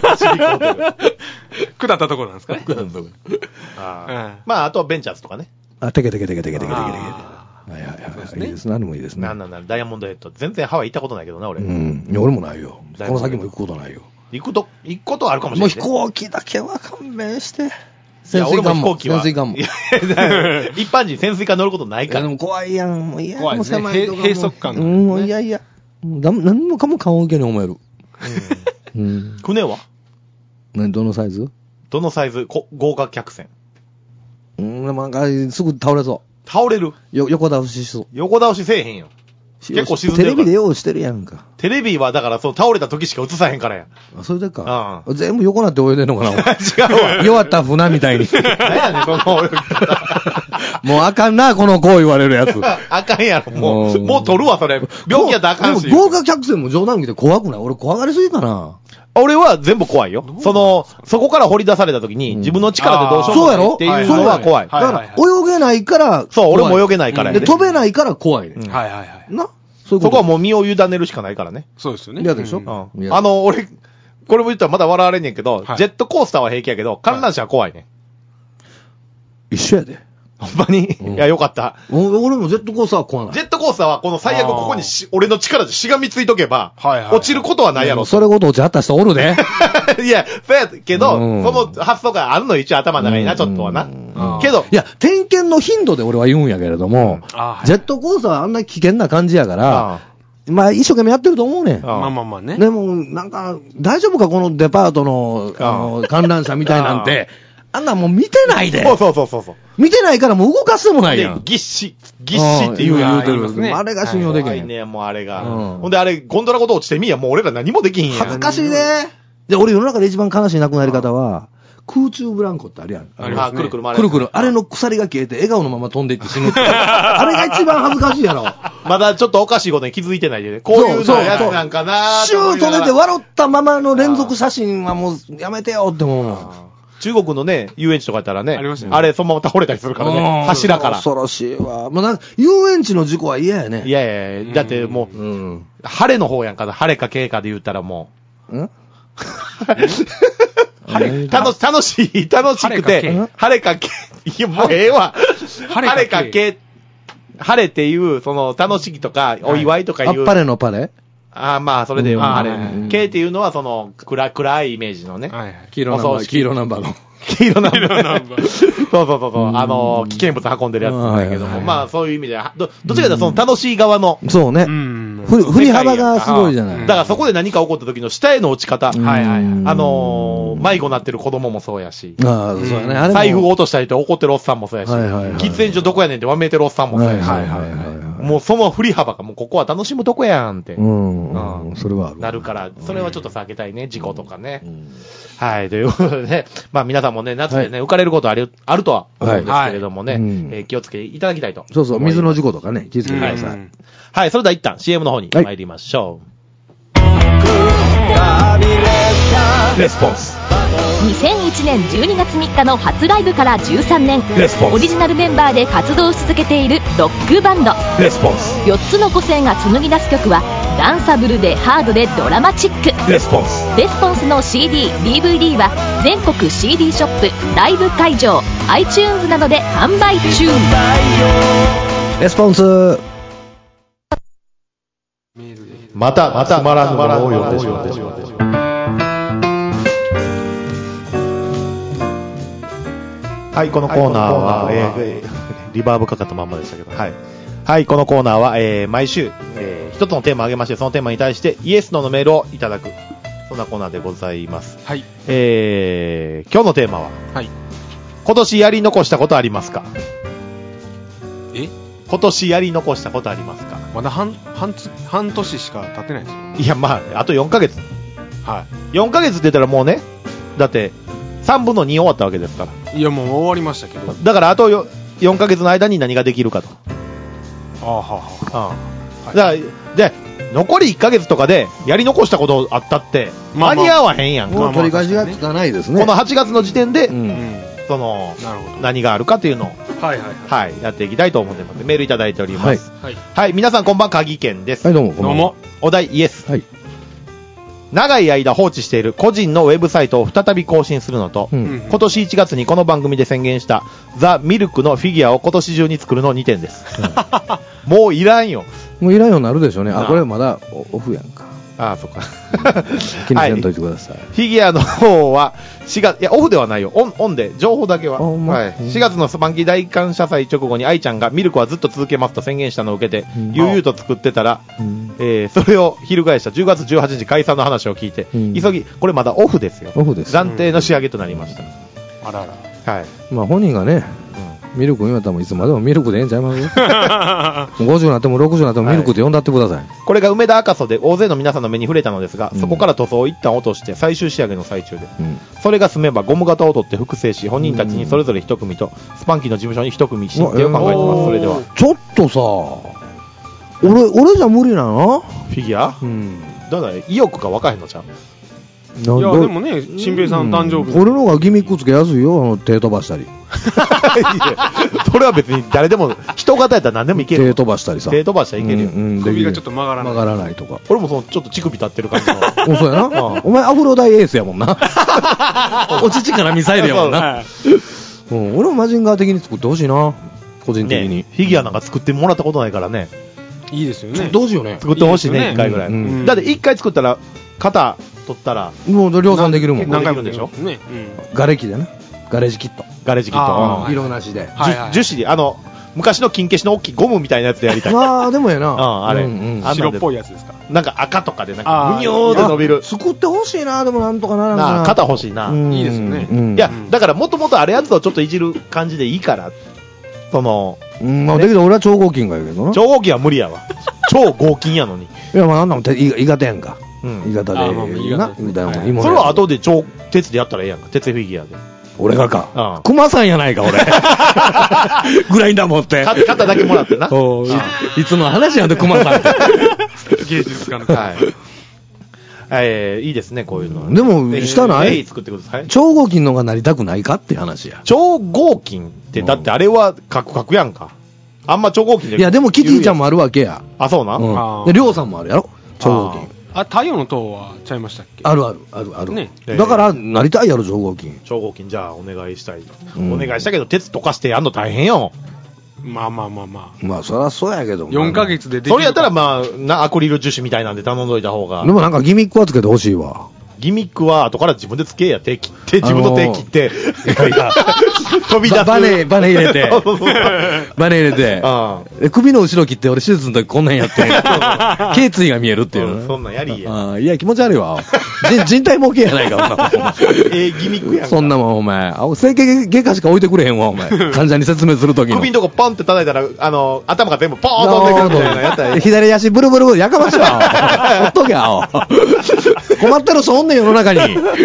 下ったところなんですかね。下ったところ。 まあ、あとはベンチャーズとかね。 あ、テケテケテケテケテケテケテケ。はいはいはい。いいですね。何もいいですね。 なんなんなん、ダイヤモンドヘッド。全然ハワイ行ったことないけどな、俺。 うん。いや、俺もないよ。この先も行くことないよ。 行くと、行くことはあるかもしれない。 もう飛行機だけは勘弁して。 いや、俺も飛行機は。 潜水艦も。 一般人潜水艦乗ることないから。 でも怖いやん。もう嫌怖いですね。閉塞感が。 うん、もういやいや。何もかも棺桶に思える。 うん。船は何、どのサイズどのサイズこ豪華客船。 うん、なんか、すぐ倒れそう。 倒れるよ、横倒ししそう。 横倒しせえへんよ。結構沈んでる。 テレビでようしてるやんか。 テレビはだからそう倒れた時しか映さへんからや。 あ、それでか。うん。全部横なって泳いでんのかな。 違うわ。 弱った船みたいに。 何やねん、この泳ぎ方。もうあかんな、このこう言われるやつ。 あかんやろ、もう。もう取るわ、それ。病気やったらあかんし。 豪華客船も冗談見て怖くない？俺怖がりすぎかな。 俺は全部怖いよ。その、そこから掘り出された時に、自分の力でどうしようもないっていうのは怖い。 だから、泳げないから、 そう、俺も泳げないからで、飛べないから怖いね。 はいはいはい。 なそこはもう身を委ねるしかないからね。 そうですよね。 嫌でしょうん。あの、俺、これも言ったらまだ笑われんねんけど、ジェットコースターは平気やけど、観覧車は怖いね。 一緒やで。 ほんまに、うん、いや、よかった。 俺もジェットコースターは怖ない。 ジェットコースターはこの最悪ここにし俺の力でしがみついとけば、はいはいはい、落ちることはないやろ。 それごと落ちはった人おるで。 いや、そうやけど、うん、その発想があるの一応頭の中にな、ちょっとはな。けど。 いや、点検の頻度で俺は言うんやけれども、うん、ジェットコースターはあんな危険な感じやから、まあ、一生懸命やってると思うねん。 まあまあまあね。 でも、なんか、大丈夫かこのデパートの、あの、観覧車みたいなんて。あんなもう見てないで。 そうそうそうそう。 見てないからもう動かすでもないやん。 ぎっし、ぎっしって言うやん。 言うてる。ね、あれが信用できない。 怖いね、もうあれが。うん、ほんであれ、ゴンドラごと落ちてみや、もう俺ら何もできんやん。 恥ずかしいね。で、俺世の中で一番悲しい亡くなり方は、空中ブランコってあるやん。 ありますね。くるくる回る。くるくる。あれの鎖が消えて笑顔のまま飛んでいって死ぬって。あれが一番恥ずかしいやろ。 まだちょっとおかしいことに気づいてないでね。こういうのやつなんかなーシュート出て笑ったままの連続写真はもうやめてよって思う。 中国のね、遊園地とかやったらね、ありましたね。あれ、そのまま倒れたりするからね。柱から。 恐ろしいわ。もうなんか、遊園地の事故は嫌やね。 いやいやいや、だってもう、うん、晴れの方やんか、晴れか経かで言ったらもう。ん楽し、楽しい、楽しくて、晴れか経、いや、もうええわ。晴れか経、晴れっていう、その、楽しきとか、お祝いとかいう。 あっぱれのパレああ、まあ、それで、あれ、K っていうのは、その、暗、暗いイメージのね。はいはい。 黄色ナンバー、黄色ナンバーの。 黄色ナンバー。そうそうそうそう。あの、危険物運んでるやつなんだけども、まあ、そういう意味で、ど、どっちかというと、その楽しい側の。 そうね。振り幅がすごいじゃない。 だからそこで何か起こった時の下への落ち方。はいはい。あの、迷子になってる子供もそうやし。 ああ、そうやね。あれ財布を落としたりと怒ってるおっさんもそうやし。喫煙所どこやねんってわめいてるおっさんもそうやし。はいはいはい。もうその振り幅がもうここは楽しむとこやんって。うん。それはある。なるから、それはちょっと避けたいね。事故とかね。はい。ということでね。まあ皆さんもね、夏でね、浮かれることある、あるとは思うんですけれどもね。気をつけていただきたいと。 そうそう。水の事故とかね、気をつけてください。 はい。それでは一旦 シーエム の方に参りましょう。レスポンス。 にせんいちねんじゅうにがつみっかの初ライブからじゅうさんねん、オリジナルメンバーで活動し続けているロックバンドレスポンス。 よっつの個性が紡ぎ出す曲はダンサブルでハードでドラマチック。 レスポンス。 レスポンスの シーディー、ディーブイディー は全国 シーディー ショップ、ライブ会場、iTunes などで販売中。 レスポンス。 またまたつまらぬものを読んでしまってしまってしまう。はい、このコーナーは、えー、リバーブかかったまんまでしたけど、はい。はい、このコーナーは、えー、毎週、えー、一つのテーマを挙げまして、そのテーマに対して、イエスノーのメールをいただく、そんなコーナーでございます。はい。えー、今日のテーマは、はい。今年やり残したことありますか？え？今年やり残したことありますか？ まだ半、半つ、半年しか経ってないですよ。 いや、まあ、あとよんかげつ。はい。よんかげつって言ったらもうね、だって、さんぶんのに終わったわけですから。 いや、もう終わりましたけど。 だからあと よ, よんかげつの間に何ができるかと。ああ、はあ、はあ。だから、で、残りいっかげつとかでやり残したことあったって、まあまあ、間に合わへんやんか。 もう取り返しがつかないですね。 このはちがつの時点で、うん、その、なるほど、何があるかっていうのを、はいはいはい。はい、やっていきたいと思ってます。メールいただいております。はい。はい、皆さんこんばんは、鍵健です。 はい、どうも。 どうも。お題イエス。はい。長い間放置している個人のウェブサイトを再び更新するのと、うん、今年いちがつにこの番組で宣言したザ・ミルクのフィギュアを今年中に作るのにてんです、うん、もういらんよ。 もういらんようになるでしょうね。あ、これまだオフやんか。 ああ、そっか。 気にせんといてください。はい、 フィギュアの方はしがつ、いや、オフではないよ。オン、オンで、情報だけは。はい。しがつのスパンキー大感謝祭直後に愛ちゃんがミルクはずっと続けますと宣言したのを受けて、悠々と作ってたら、うん、えー、それを翻したじゅうがつじゅうはちにち解散の話を聞いて、うん、急ぎ、これまだオフですよ。 オフです。 暫定の仕上げとなりました。うん、 あらら。 はい。 まあ本人がね、ミルク言われたらいつまでもミルクでええんちゃいますごじゅうになってもろくじゅうになってもミルクって呼んだってください、はい、 これが梅田赤楚で大勢の皆さんの目に触れたのですが、うん、そこから塗装を一旦落として最終仕上げの最中で、うん、それが済めばゴム型を取って複製し本人たちにそれぞれ一組とスパンキーの事務所に一組申請を考えてます。それではちょっとさ俺俺じゃ無理なのフィギュア、うん、だから意欲が分かへんのちゃう。 いやでもね、新平さん誕生日、 うん、俺の方がギミックつけやすいよ。あの手飛ばしたりいやそれは別に誰でも人型やったら何でもいける。 手飛ばしたりさ、 手飛ばしたらいけるよ、うんうん、首がちょっと曲がらない曲がらないとか。 俺もそのちょっと乳首立ってる感じのおそうやなお前アフロダイエースやもんなお乳からミサイルやもんなうん、俺もマジンガー的に作ってほしいな、個人的に、 ね。フィギュアなんか作ってもらったことないからね。 いいですよね。 どうしようね。 作ってほしいね、一回ぐらい。 うんうん、 だって一回作ったら、型取ったら、 もう量産できるもん。 何回もでしょ。 ね。 ガレキでね。ガレージキット。 ガレージキット。 色なしで。 樹脂で、あの、昔の金消しの大きいゴムみたいなやつでやりたい。 ああ、でもやな。 うん、あれ。 白っぽいやつですか。 なんか赤とかで、なんか、むにょーで伸びる。 作ってほしいな、でもなんとかならんな。型欲しいな。 いいですよね。 いや、だからもともとあれやつをちょっといじる感じでいいから。その、 うん、まあ、だけど俺は超合金がいいけどな。 超合金は無理やわ。超合金やのに。 いや、まあ、あんなもん、鋳型やんか。 うん。 鋳型で。な。 それは後で超鉄でやったらええやんか。鉄フィギュアで。 俺がか。熊さんやないか、俺。グラインダー持って。 肩だけもらってな。 いつの話やんで、熊さんって。 芸術家の。はい。 えー、いいですね、こういうのは。 でも、したない？ 作ってください。 超合金のがなりたくないかって話や。 超合金って、だってあれはカクカクやんか。あんま超合金で。 いや、でもキティちゃんもあるわけや。 あ、そうな。うん。 で、りょうさんもあるやろ超合金。 あ、太陽の塔はちゃいましたっけ？ あるある、あるある。 ね。 だから、なりたいやろ、超合金。 超合金、じゃあ、お願いしたい。お願いしたけど、鉄溶かしてやんの大変よ。 まあまあまあまあ。 まあ、そりゃそうやけど。 よんかげつでできる。 それやったら、まあ、な、アクリル樹脂みたいなんで頼んどいた方が。 でもなんかギミックはつけてほしいわ。 ギミックは後から自分でつけや、手切って、自分の手切って、飛び出す。 バネ、バネ入れて。バネ入れて。首の後ろ切って、俺手術の時こんなんやって。頸椎が見えるっていう。 そんなんやりや。 いや、気持ち悪いわ。人体模型やないか、 ええ、ギミックやん。 そんなもん、お前。整形外科しか置いてくれへんわ、お前。患者に説明するときに。 首のとこポンって叩いたら、あの、頭が全部ポーンと飛んでくるみたいなやったら。 左足ブルブルブル、やかましいわ。ほっとけよ。困ってる人おんねん、世の中に。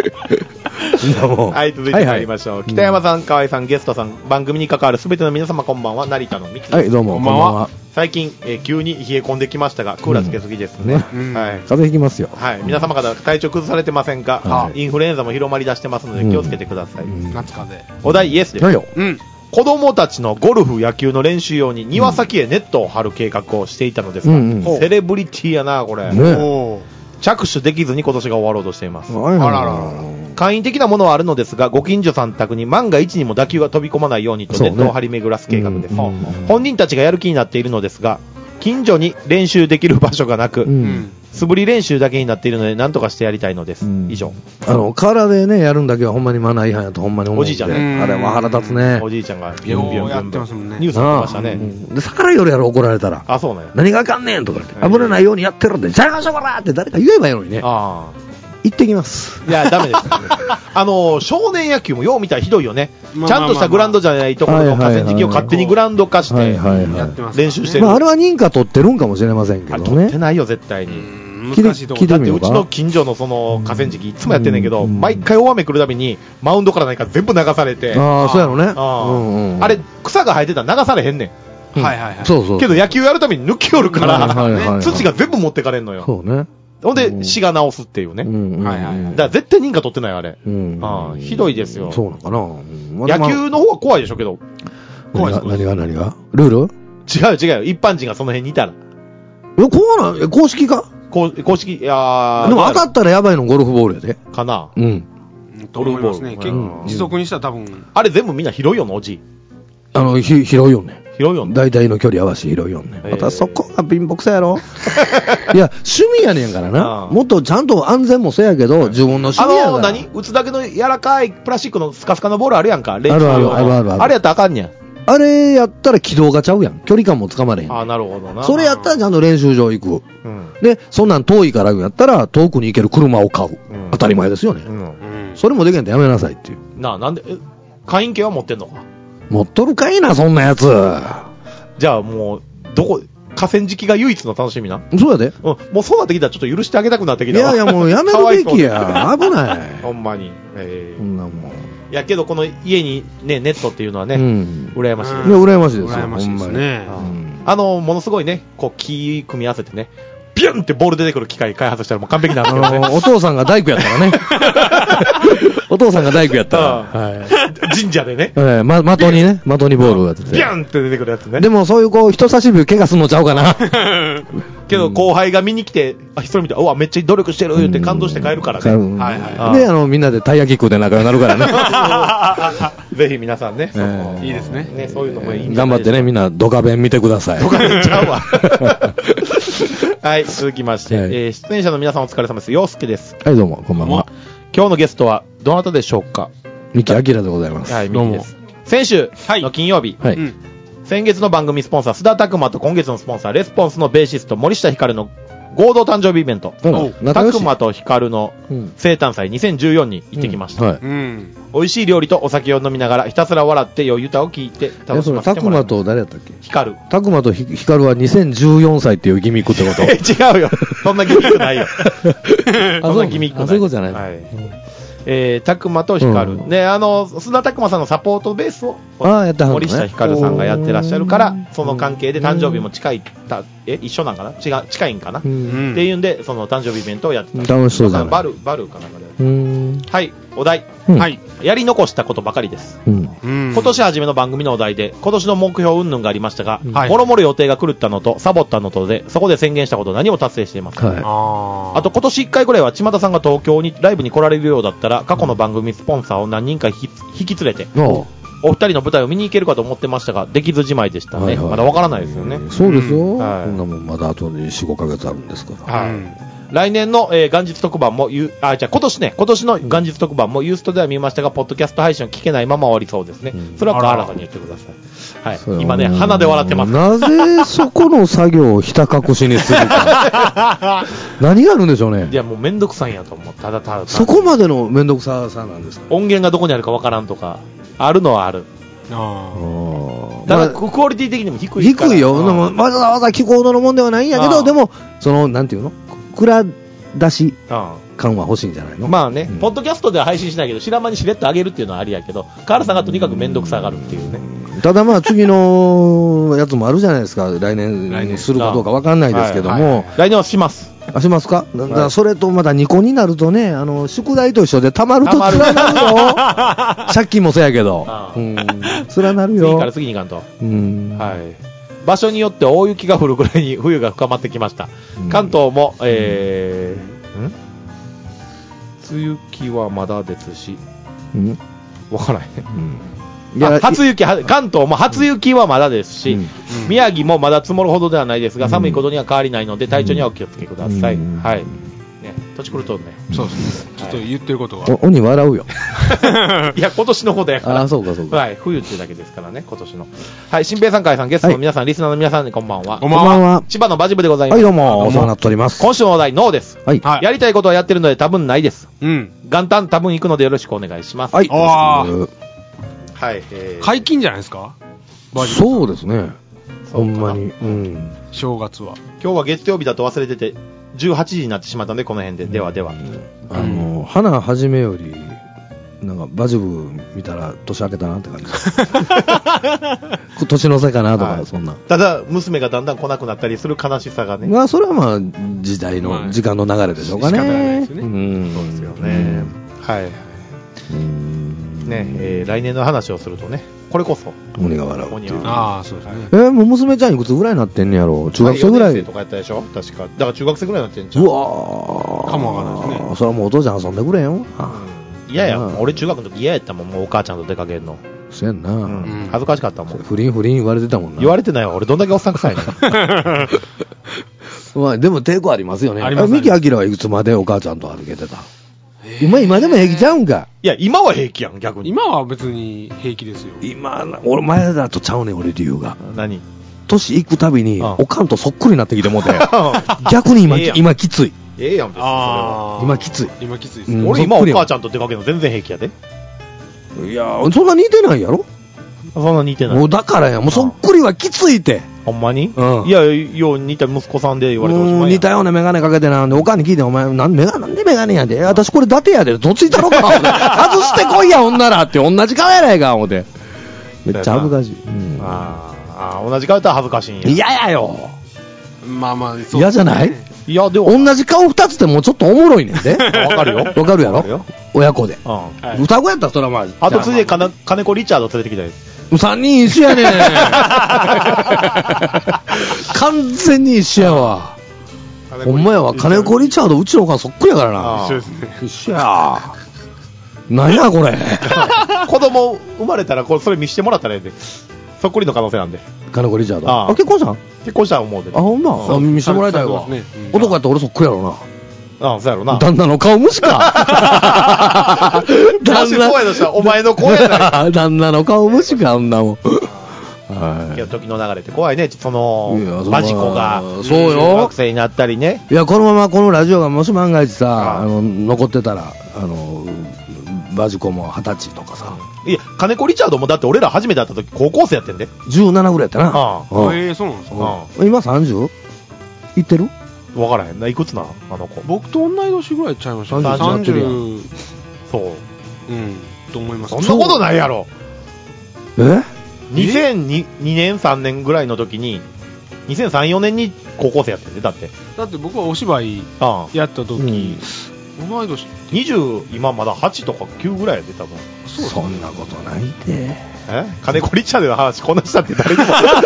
はい、続いて参りましょう。はいはい、北山さん、河合さん、ゲストさん、番組に関わるすべての皆様こんばんは、成田のミキです。 はい、どうも、こんばんは。 最近、えー、急に冷え込んできましたが、クーラーつけすぎですね。うん、ね、はい。 風邪ひきますよ。 はい。皆様方、体調崩されてませんか、はい、インフルエンザも広まり出してますので、気をつけてください。うん、 夏風邪。 お題イエスです。 はいよ。 うん。 子供たちのゴルフ、野球の練習用に庭先へネットを張る計画をしていたのですが、うんうん、セレブリティやな、これ。ね、着手できずに今年が終わろうとしています。 あららら。 簡易的なものはあるのですが、ご近所さん宅に万が一にも打球が飛び込まないようにとネットを張り巡らす計画です。ね、うんうん、本人たちがやる気になっているのですが、近所に練習できる場所がなく、うん、素振り練習だけになっているので何とかしてやりたいのです。うん、以上。 あの、河原でね、やるんだけはほんまにマナー違反やとほんまに思う。 おじいちゃんね。 あれは腹立つね。 おじいちゃんがビュンビュンビュンやってますもんね。 ニュースになってましたね。 で、逆らいよるやろ、怒られたら。 あ、そうね。 何があかんねんとか言って。危ないようにやってるんで、じゃあしょこらって誰か言えばいいのにね。ああ。行ってきます。 いや、ダメです。あの、少年野球もよう見たらひどいよね。ちゃんとしたグラウンドじゃないところの河川敷を勝手にグラウンド化して、練習してる。 まあ、あれは認可取ってるんかもしれませんけどね。 取ってないよ、絶対に。難しいところ。だってうちの近所のその河川敷いつもやってんねんけど、毎回大雨来るたびにマウンドから何か全部流されて。 ああ、そうやろね。 あれ、草が生えてたら流されへんねん。 はいはいはい。 そうそう。 けど野球やるたびに抜き寄るから、土が全部持ってかれんのよ。 そうね。 ほんで、市が直すっていうね。はいはい。だから絶対認可取ってないあれ。ああ、ひどいですよ。 そうなのかな。野球の方が怖いでしょうけど。 怖いです。何が何がルール違う違う。一般人がその辺にいたら。 え、こうなん、公式か公式、いやー。 でも当たったらやばいのゴルフボールやで。 かな。 うん。 ゴルフボールね。時速にしたら多分。 あれ全部みんな広いよの、おじい。 あの、ひ、広いよね。 広いよね。 大体の距離合わせて広いよね。またそこが貧乏くさやろ。いや、趣味やねんからな。もっとちゃんと安全もそうやけど、自分の趣味やから。あの、 何打つだけの柔らかいプラスチックのスカスカのボールあるやんか。練習用の。あるあるあるある。 あれやったらあかんねん。 あれやったら軌道がちゃうやん。距離感もつかまれへん。 ああ、なるほどな。 それやったらちゃんと練習場行く。うん、で、そんなん遠いからやったら遠くに行ける車を買う。うん、当たり前ですよね。うん、それもできんとやめなさいっていう。 なあ、なんで、会員系は持ってんのか。 持っとるかいな、そんなやつ。 じゃあもう、どこ、河川敷が唯一の楽しみな。 そうやで。 うん。もうそうなってきたらちょっと許してあげたくなってきた。 いやいや、もうやめるべきや。危ない。 ほんまに。ええー。そんなもん。 いやけどこの家にね、ネットっていうのはね、うん、羨ましいです。 いや、羨ましいですよ。 羨ましいですね。 あの、ものすごいね、こう、木組み合わせてね、ピュンってボール出てくる機械開発したらもう完璧なんですけどね。 お父さんが大工やったらね。お父さんが大工やったら。はい、 神社でね。 ええ、ま、的にね、的にボールが出て。 ピュンって出てくるやつね。 でもそういうこう、人差し指怪我すんのちゃうかな。 けど後輩が見に来て、あ、それ見て、うわ、めっちゃ努力してるって感動して帰るからね。 うんはいはい。 で、あの、みんなでたい焼き食うで仲良くなるからね。 ぜひ皆さんね、 えー、 いいですね。 ね、そういうのもいいんじゃないですか。 頑張ってね、みんなドカベン見てください。 ドカベンちゃうわ。はい、続きまして、はい、えー、出演者の皆さんお疲れ様です。陽介です。 はい、どうも、こんばんは。 今日のゲストは、どなたでしょうか？ 三木明でございます。 はい、三木です。先週の金曜日、はい、うん、先月の番組スポンサー、須田拓馬と今月のスポンサー、レスポンスのベーシスト、森下ひかるの合同誕生日イベント、拓馬とひかるの生誕祭にせんじゅうよんに行ってきました。うんはい、うん、美味しい料理とお酒を飲みながらひたすら笑って余裕歌を聞いて楽しませてもらいます。拓馬と誰やったっけ？ひかる。 拓馬とひかるはにせんじゅうよんさいっていうギミックってこと？ 違うよ。そんなギミックないよ。そんなギミックない。 あ、そういうことじゃない。 はい。うん、えー、たくまとひかる、うん、で、あの須田拓馬さんのサポートベースを森下ひかるさんがやってらっしゃるから、その関係で誕生日も近い、たえ一緒なんかな、違う近いんかな、うん、っていうんでその誕生日イベントをやってた。 楽しそうだね。 バルバルかなんかで。はい、お題、うん、はい、やり残したことばかりです。うん、今年初めの番組のお題で今年の目標云々がありましたが、もろもろ予定が狂ったのとサボったのとでそこで宣言したこと何も達成しています。はい、あ, あと今年いっかいぐらいは千田さんが東京にライブに来られるようだったら過去の番組スポンサーを何人か引き、引き連れて、うん、お二人の舞台を見に行けるかと思ってましたができずじまいでしたね。はいはい、まだわからないですよね。 そうですよ。はい、こんなもんまだあとに よん,ご ヶ月あるんですから。はい、うん、 来年の、えー、元日特番もゆあじゃあ今年ね今年の元日特番もユーストでは見ましたがポッドキャスト配信を聞けないまま終わりそうですね。うん、それは川原さんに言ってください。はい、今ね鼻で笑ってます。 なぜそこの作業をひた隠しにするか。何があるんでしょうね。 いやもうめんどくさいんやと思う。ただただそこまでのめんどくささなんですか。 音源がどこにあるかわからんとかあるのはある。ああ。だからクオリティ的にも低いから。 低いよ。でもわざわざ聞くほどのもんではないんやけど、でもそのなんていうの蔵出し感は欲しいんじゃないの。 まあね、うん、ポッドキャストでは配信しないけど白間にしれっと上げるっていうのはありやけど、河原さんがとにかくめんどくさがるっていうね。 ただまあ次のやつもあるじゃないですか。来年するかどうかわかんないですけども、はいはいはい、 来年はします。 あ、しますか。だからそれとまたにこになるとね、あの宿題と一緒でたまるとつらなるよ。借金もそうやけど、うん、つらなるよ。 次から次にいかんと。うん、はい。場所によって大雪が降るぐらいに冬が深まってきました。うん、関東も、えー、ん初雪はまだですし、んわからないね。うん、いや初雪、関東も初雪はまだですし、うん、宮城もまだ積もるほどではないですが、うん、寒いことには変わりないので体調にはお気をつけください。うん、はい。ね、土地来るとね。 そうですね。ちょっと言ってることが。 鬼笑うよ。 いや、今年のことやから。 あ、そうかそうか。 はい。冬っていうだけですからね、今年の。はい。新平さん、海さん、ゲストの皆さん、はい、リスナーの皆さん、こんばんは。 こんばんは。 千葉のバジブでございます。 はい、どうも。お世話になっております。 今週のお題、ノーです。はい。やりたいことはやってるので多分ないです。うん。元旦多分行くのでよろしくお願いします。 はい。あはい。えー、解禁じゃないですか。 そうですね。ほんまに。うん。 正月は。 今日は月曜日だと忘れてて、じゅうはちじになってしまったんで、この辺で。ではでは。 あの、花始めより、なんか、バジブ見たら、年明けたなって感じ。年の瀬かなとか、はい、そんな。 ただ、娘がだんだん来なくなったりする悲しさがね。 まあ、それはまあ、時代の、時間の流れでしょうかね。仕方ないですね。うん。 そうですよね。はい。ね、えー、来年の話をするとね、これこそ。 鬼が笑う。 鬼が笑う。 ああ、そうですね。 えー、もう娘ちゃんいくつぐらいになってんねやろ。中学生ぐらい。 よねん生とかやったでしょ確か。だから中学生ぐらいになってんじゃん。 うわー。かもわからないですね。 それはもうお父ちゃん遊んでくれよ。 いやいや、俺中学の時嫌やったもん、もうお母ちゃんと出かけるの。 そうやんな、うん。 恥ずかしかったもん。 不倫不倫言われてたもんな。 言われてないわ。俺どんだけおっさん臭いの。 まあ、でも抵抗ありますよね。あります。三木明はいくつまでお母ちゃんと歩けてた。今、今でも平気ちゃうんか。 いや、今は平気やん、逆に。 今は別に平気ですよ。 今、俺、前だとちゃうねん、俺、理由が。 何年行くたびに、おかんとそっくりになってきてもうて。逆に今、今きつい。 ええやん、別にそれは。 今きつい。 今きついです、 うん、俺、今お母ちゃんと出かけるの全然平気やで。 いや、そんな似てないやろそんな似てない。 もうだからや、もうそっくりはきついて。 ほんまに、うん、いや、よう似た息子さんで言われてました。 似たようなメガネかけてな、おかんに聞いて、お前、なんメガネ、なんでメガネやで。私これ伊達やで。どっちいたろか外してこいや、ほんならって。同じ顔やないか、思って。めっちゃ恥ずかしい。うん、 ああ、同じ顔やったら恥ずかしいんや。 嫌やよ。 まあまあ、そう。 嫌じゃない？ いや、でも。 同じ顔二つってもうちょっとおもろいねんで。 わかるよ。 わかるやろ親子で。うん。はい、双子やったらそれはまあ。 あと次で金子リチャード連れてきたです。 三人一緒やねん。完全に一緒やわ。 ほんまやわ、金子リチャード、うちのおかんそっくりやからな。 一緒ですね。 一緒や。なんやこれ。 子供生まれたらこれそれ見してもらったらええで。そっくりの可能性なんで。 金子リチャード。 あああ、結婚したん？ 結婚したら思うで。 あ、ほんま。あ、見してもらいたいわ。 そうですねうん男やったら俺そっくりやろうな。 ああ、そうやろな。 旦那の顔無視か。 もしそうやとしたらお前の声やない。 旦那の顔無視か、あんなもん。はいけど時の流れって怖いね。そのいや、そマジコが、 そうよ中学生になったりね。 いや、このままこのラジオがもし万が一さ、 あああの、残ってたら、あの、バジコも二十歳とかさ、 いや、金子リチャードもだって俺ら初めて会った時高校生やってんで。 じゅうななぐらいやったな。 あうんええ、そうなんですか。 う今 さんじゅう？ いってる？ ん。わからへんな。いくつなあの子。 僕と同い年ぐらいちゃいましたね。 さんじゅうやってるやんさんじゅうそう。 うん、と思います。 そんなことないやろ。 えにせんにねんさんねんぐらいの時に、にせんさん、よねんに高校生やってんで、だって。 だって僕はお芝居ああ。 やった時、 うん同い年。 にじゅう、今まだはちとかきゅうぐらいやで、多分。 そんなことないで。 え金子リチャードの話こんなしたって誰にも。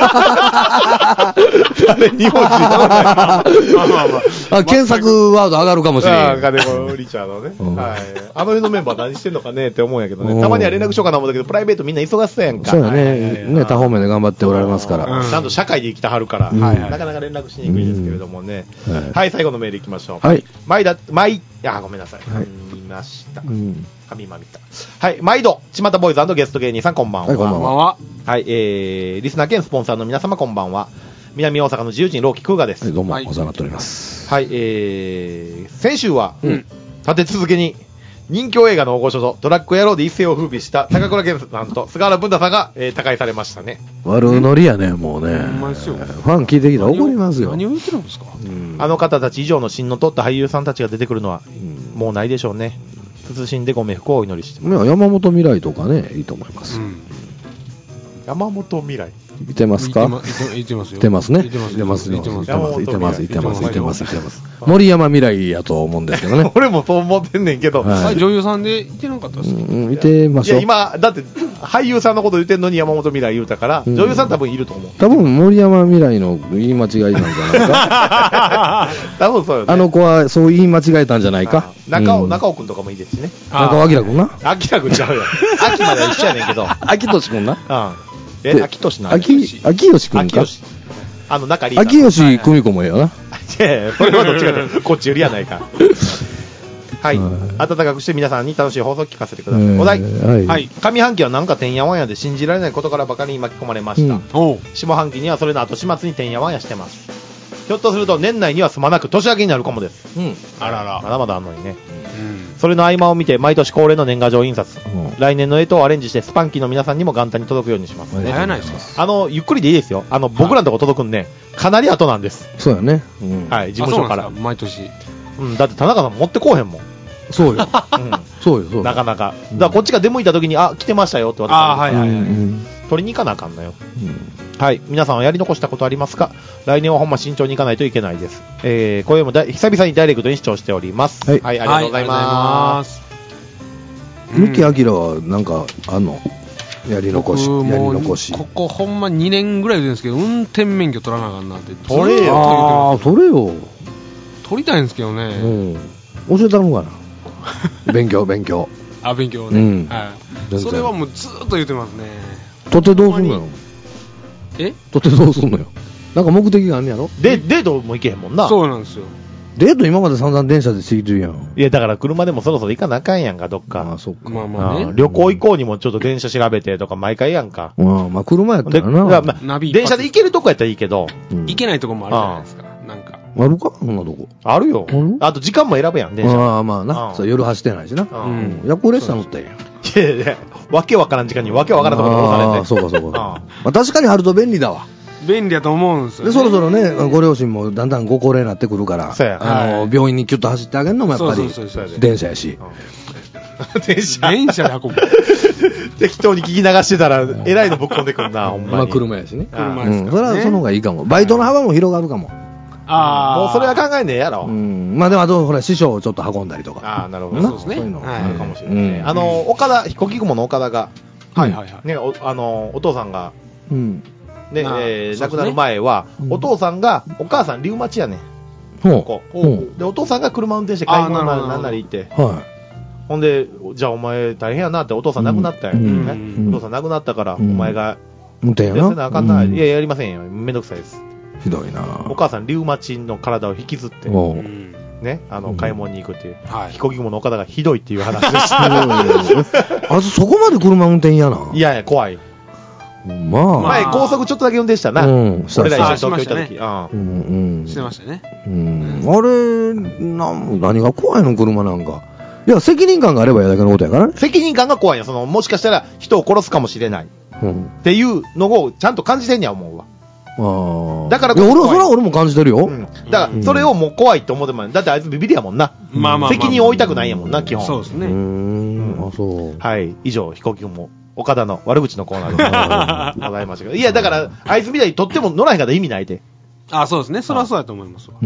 誰にも知らない。 まあまあまあ。 あ、検索ワード上がるかもしれああ、 ん。 金子リチャードね。 うんはい。あの辺のメンバー何してんのかねって思うんやけどね。 うんたまには連絡しようかな思うんだけど、プライベートみんな忙しそうやんか。 そうやはいはいはいね。ね、多方面で頑張っておられますから。 うんちゃんと社会で生きてはるから、 うんはいはいなかなか連絡しにくいですけれどもね。 うんはいはい、最後のメールいきましょう。 はい。 毎だ、毎、あ、ごめんなさい。 はい見ました。 うん。 紙まみた。はい、毎度、ちまたボーイズ&ゲスト芸人さんこんばんは。 はいこんばんはこんばんは。 はい、えー、リスナー兼スポンサーの皆様こんばんは。南大阪の自由人朗希空河です。 はい、どうもはいお世話になっております。 はい、えー、先週は、 うん立て続けに、人気映画の大御所とドラッグ野郎で一世を風靡した高倉健さんと菅原文太さんが、えー、他界されましたね。 悪ノリやね、もうね。 ほんまですよファン聞いてきたら怒りますよ。 何を言ってるんですか。 うんあの方たち以上の芯の通った俳優さんたちが出てくるのは、 うんもうないでしょうね。謹んでご冥福をお祈りしてます。 いや山本未来とかね、いいと思います。 うん。 山本未来。 いてますか言ってま言ってますよ。 いてますね。 言ってます。 いてます。い言ってます。 てます。いてます。いてます。いてます。いてます。 森森山未来やと思うんですけどね。 俺もそう思ってんねんけど、 はいあれ女優さんでいてなかったですか。 うん、いてまいや、 しょう。 今、だって、俳優さんのこと言ってんのに山本未来言うたから、 うん女優さん多分いると思う。 多分森山未来の言い間違いなんじゃないか。 多分そうよね。 あの子はそう言い間違えたんじゃないか。 あ中尾、 うん中尾くんとかもいいですしね。 中尾明君な。 秋田くんちゃうよ。秋までは一緒やねんけど。 秋俊君な。 うん。え、 で秋俊な。 秋、秋吉君か。 秋吉。あの、中里秋吉久美子もええよな。 いやいやそれはどっちかというとこっちよりやないか。はい。 はい温かくして皆さんに楽しい放送を聞かせてください。 えーお題。 はい。 はい。 上半期はなんかてんやわんやで信じられないことからばかりに巻き込まれました。 うんおう。 下半期にはそれの後始末にてんやわんやしてます。ひょっとすると年内には済まなく年明けになるかもです。 うん。 あらら。 まだまだあんのにね。 うん。 それの合間を見て毎年恒例の年賀状印刷。 うん来年の干支をアレンジしてスパンキーの皆さんにも元旦に届くようにします。 はい早ないですか。 あの、ゆっくりでいいですよ。あの、僕らのとこ届くんで、かなり後なんです。 そうやね。うん。 はい、事務所から。 あそうなんですか毎年。 うん、だって田中さん持ってこうへんもん。 そうよ。 うん。 そうよ、そうよ。 なかなか。だからこっちが出向いた時に、あ、来てましたよって渡あーはいうんはいはい。 うん取りに行かなあかんのよ。 うんはい。皆さんはやり残したことありますか？来年はほんま慎重に行かないといけないです。えー、これもだ久々にダイレクトに視聴しております。 はいありがとうございます。 す。 三木明はなんかあんのやり残し、やり僕もう残し。 ここほんまにねんぐらいで言うんですけど、運転免許取らなあかんなって。 取れよずーっと言うてるああ、それよ。 取りたいんですけどうね。 ん。教えたのかな。勉強、勉強。 あ、勉強をうんね。は全然い。それはもうずーっと言ってますね。 取ってどうすんのよ。 え取ってどうすんのよ。なんか目的があんねやろ。 で、デートも行けへんもんな。 そうなんですよ。 デート今まで散々電車でしてきてるやん。 いや、だから車でもそろそろ行かなあかんやんか、どっか。 ああ、そっか。 まあまあね。 うん旅行行こうにもちょっと電車調べてとか毎回やんか。 うん、まあ車やったで、 らな。 まあまあナビ一発電車で行けるとこやったらいいけど、 うん行けないとこもあるじゃないですか。なんか。 あるかそんなとこ。 あるようん。 あと時間も選ぶやん、電車。 ああ、まあうな。 んそう夜走ってないしな。 ううんん。 夜行列車乗ったんや。 いやいやいやわけわからん時間にわけわからんところに降ろされて。 ああ、そうかそうか。 あまあ確かにあると便利だわ。 便利だと思うんですよ、 で、 ね。 そろそろね、ご両親もだんだんご高齢になってくるから、 そうやあの、 はい病院にキュッと走ってあげるのもやっぱりそうそうそうそう、 電車やし。 電車。 電車で運ぶ。 適当に聞き流してたら、えらいのぶっ込んでくるな、ほんまに。 まあ車やしね。 車うん。 ですからね。 それはその方がいいかも。バイトの幅も広がるかも。 ああ。 もうそれは考えんねえやろ。 うん。まあでもあと、ほら、師匠をちょっと運んだりとか。 ああ、なるほど。 なそうですねそういうのはいあるかもしれないね。 うんあの、岡田、飛行機雲の岡田が、 はいはいはい。 ね、おあの、お父さんが、 うん。 ね、 ああえーそうですね亡くなる前は、 うんお父さんが、お母さんリウマチやねん。 こう。で、お父さんが車運転して買い物なりなんなり行って。はい。ほんで、じゃあお前大変やなって、お父さん亡くなったよ、うんねうん。お父さん亡くなったから、お前が、 運転やな。 なあかんな、うん。いや、やりませんよ。めんどくさいです。 ひどいな。 お母さん、リウマチンの体を引きずって、ね、あの、買い物に行くっていう。はい、飛行機雲のお方がひどいっていう話でした。 あ、そこまで車運転嫌な。 いやいや、怖い。まあ。前、高速ちょっとだけ運転したな。うん。俺ら一緒に東京行った時。 うん。うん。してましたね。 うん。あれ、な、何が怖いの車なんか。いや、責任感があればやだけのことやからね。 責任感が怖いよ。その、もしかしたら人を殺すかもしれない。うん。っていうのをちゃんと感じてんや思うわ。ああ。だからこそ。 俺は、それは俺も感じてるよ。うん。 だから、それをもう怖いって思っても、だってあいつビビりやもんな。まあまあ。責任を負いたくないやもんな、基本。 そうですね。うーん。あ、そう。 はい。以上、飛行機も。岡田の悪口のコーナーでございましたけど。いや、だから、あいつみたいにとっても乗らへんかったら意味ないで。 あ、そうですね。それはそうだと思いますわ。 うん。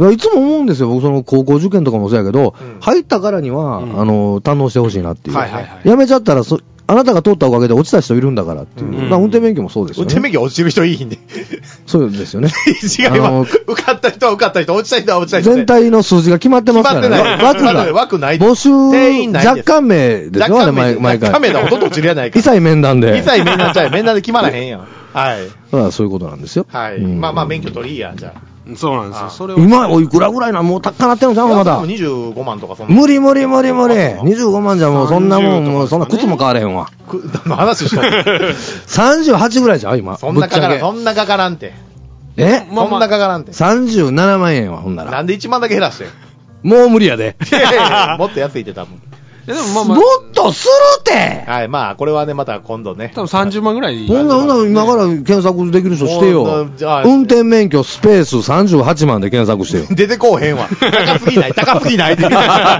いつも思うんですよ。僕、その、高校受験とかもそうやけど、うん、入ったからには、うん、あの、堪能してほしいなっていう。はいはいはい。やめちゃったら、そ、あなたが通ったおかげで落ちた人いるんだからっていう。うん、まあ、運転免許もそうですよね。 運転免許落ちる人いいんで。 そうですよね。 違います。受かった人は受かった人、落ちた人は落ちた人。 全体の数字が決まってますからね。決まってない。枠が。 枠ない。 募集、若干名ですよ、あれ、毎回。 若干名だ、ほとんど落ちるやないか。 一切面談で。 一切面談ちゃう。面談で決まらへんやん。はい。 まあ、そういうことなんですよ。 はい。まあまあ、免許取りいや、じゃあ。 そうなんですよ。それを今、おいくらぐらいな、もう高なってんのちゃうのまだ。 にじゅうごまんとかそんな。 無理無理無理無理。にじゅうごまんじゃもうそんなもん、もうそんな靴も買われへんわ。 何の話しとるさんじゅうはちぐらいじゃん、今。 そんなかからん、そんなかからんて。 えそんなかからんて。 さんじゅうななまんえんは、ほんなら。 なんでいちまんだけ減らしてんもう無理やで。 いやいやもっと安いって多分。 でもまあまあ、もっとするてはい、まあ、これはね、また今度ね。 多分さんじゅうまんぐらい。 ほんな、ほんな、今から検索できる人してよ。運転免許スペースさんじゅうはちまんで検索してよ。 出てこうへんわ。高すぎない、高すぎない。クエ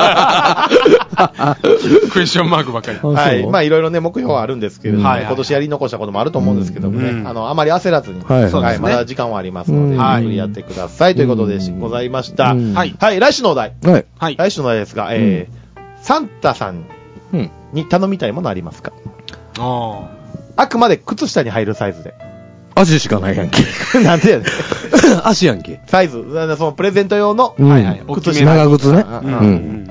スチョンマークばっかり。 はい。まあ、いろいろね、目標はあるんですけれども、今年やり残したこともあると思うんですけどもね、あの、あまり焦らずに、はい、まだ時間はありますので、はい、やってくださいということでございました。はい。はい、来週のお題。はい。来週のお題ですが、えー、サンタさんに頼みたいものありますか？ああ。あくまで靴下に入るサイズで。 足しかないやんけ。 なんでやねん。 足やんけ。 サイズ。そのプレゼント用の、 はいはい。靴下。長靴ね。 うん。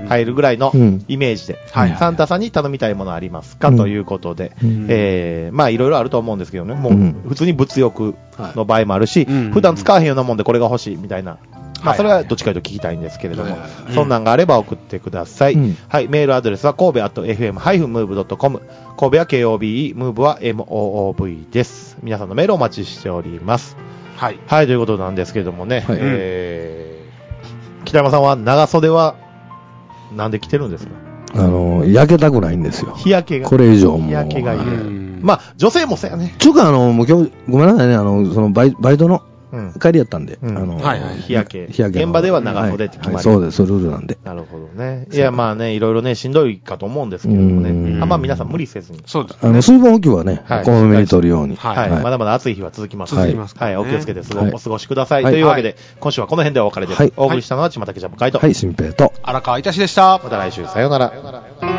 入るぐらいのイメージで。はい。サンタさんに頼みたいものありますかということで。えー、まあいろいろあると思うんですけどね。もう、普通に物欲の場合もあるし、普段使わへんようなもんでこれが欲しいみたいな。まあ、それはどっちかというと聞きたいんですけれども、そんなんがあれば送ってください。うん、はい、メールアドレスは神戸アット エフエムハイフンムーブドットコム、神戸は ケーオービーイー、ムーブは エムオーオーブイ です。皆さんのメールをお待ちしております。はい。はい、ということなんですけれどもね、はい、えー、北山さんは長袖はなんで着てるんですか？ あの、焼けたくないんですよ。 日焼けが。 これ以上も。 日焼けがいい。まあ、女性もそうやね。 ちゅうか、あの、もう今日、ごめんなさいね、あの、そのバイ、バイトの、うん、帰りやったんで、うん、あの、 はいはい、日焼け。日焼け。現場では長袖って決まり、はいはい、そうです、そういうルールなんで。 なるほどね。いや、まあね、いろいろね、しんどいかと思うんですけれどもね。あんま皆さん無理せずに。 そうです、 ね。あの、水分補給はね、はい、こまめに取るように。 はい。はい、まだまだ暑い日は続きますので、はい、はい。お気をつけてお過ごしください。はい、というわけで、今週はこの辺でお別れです。はい、お送りしたのは、ちまたけジャムカイト。 はい、新平と。 荒川いたしでした。 また来週、さようなら。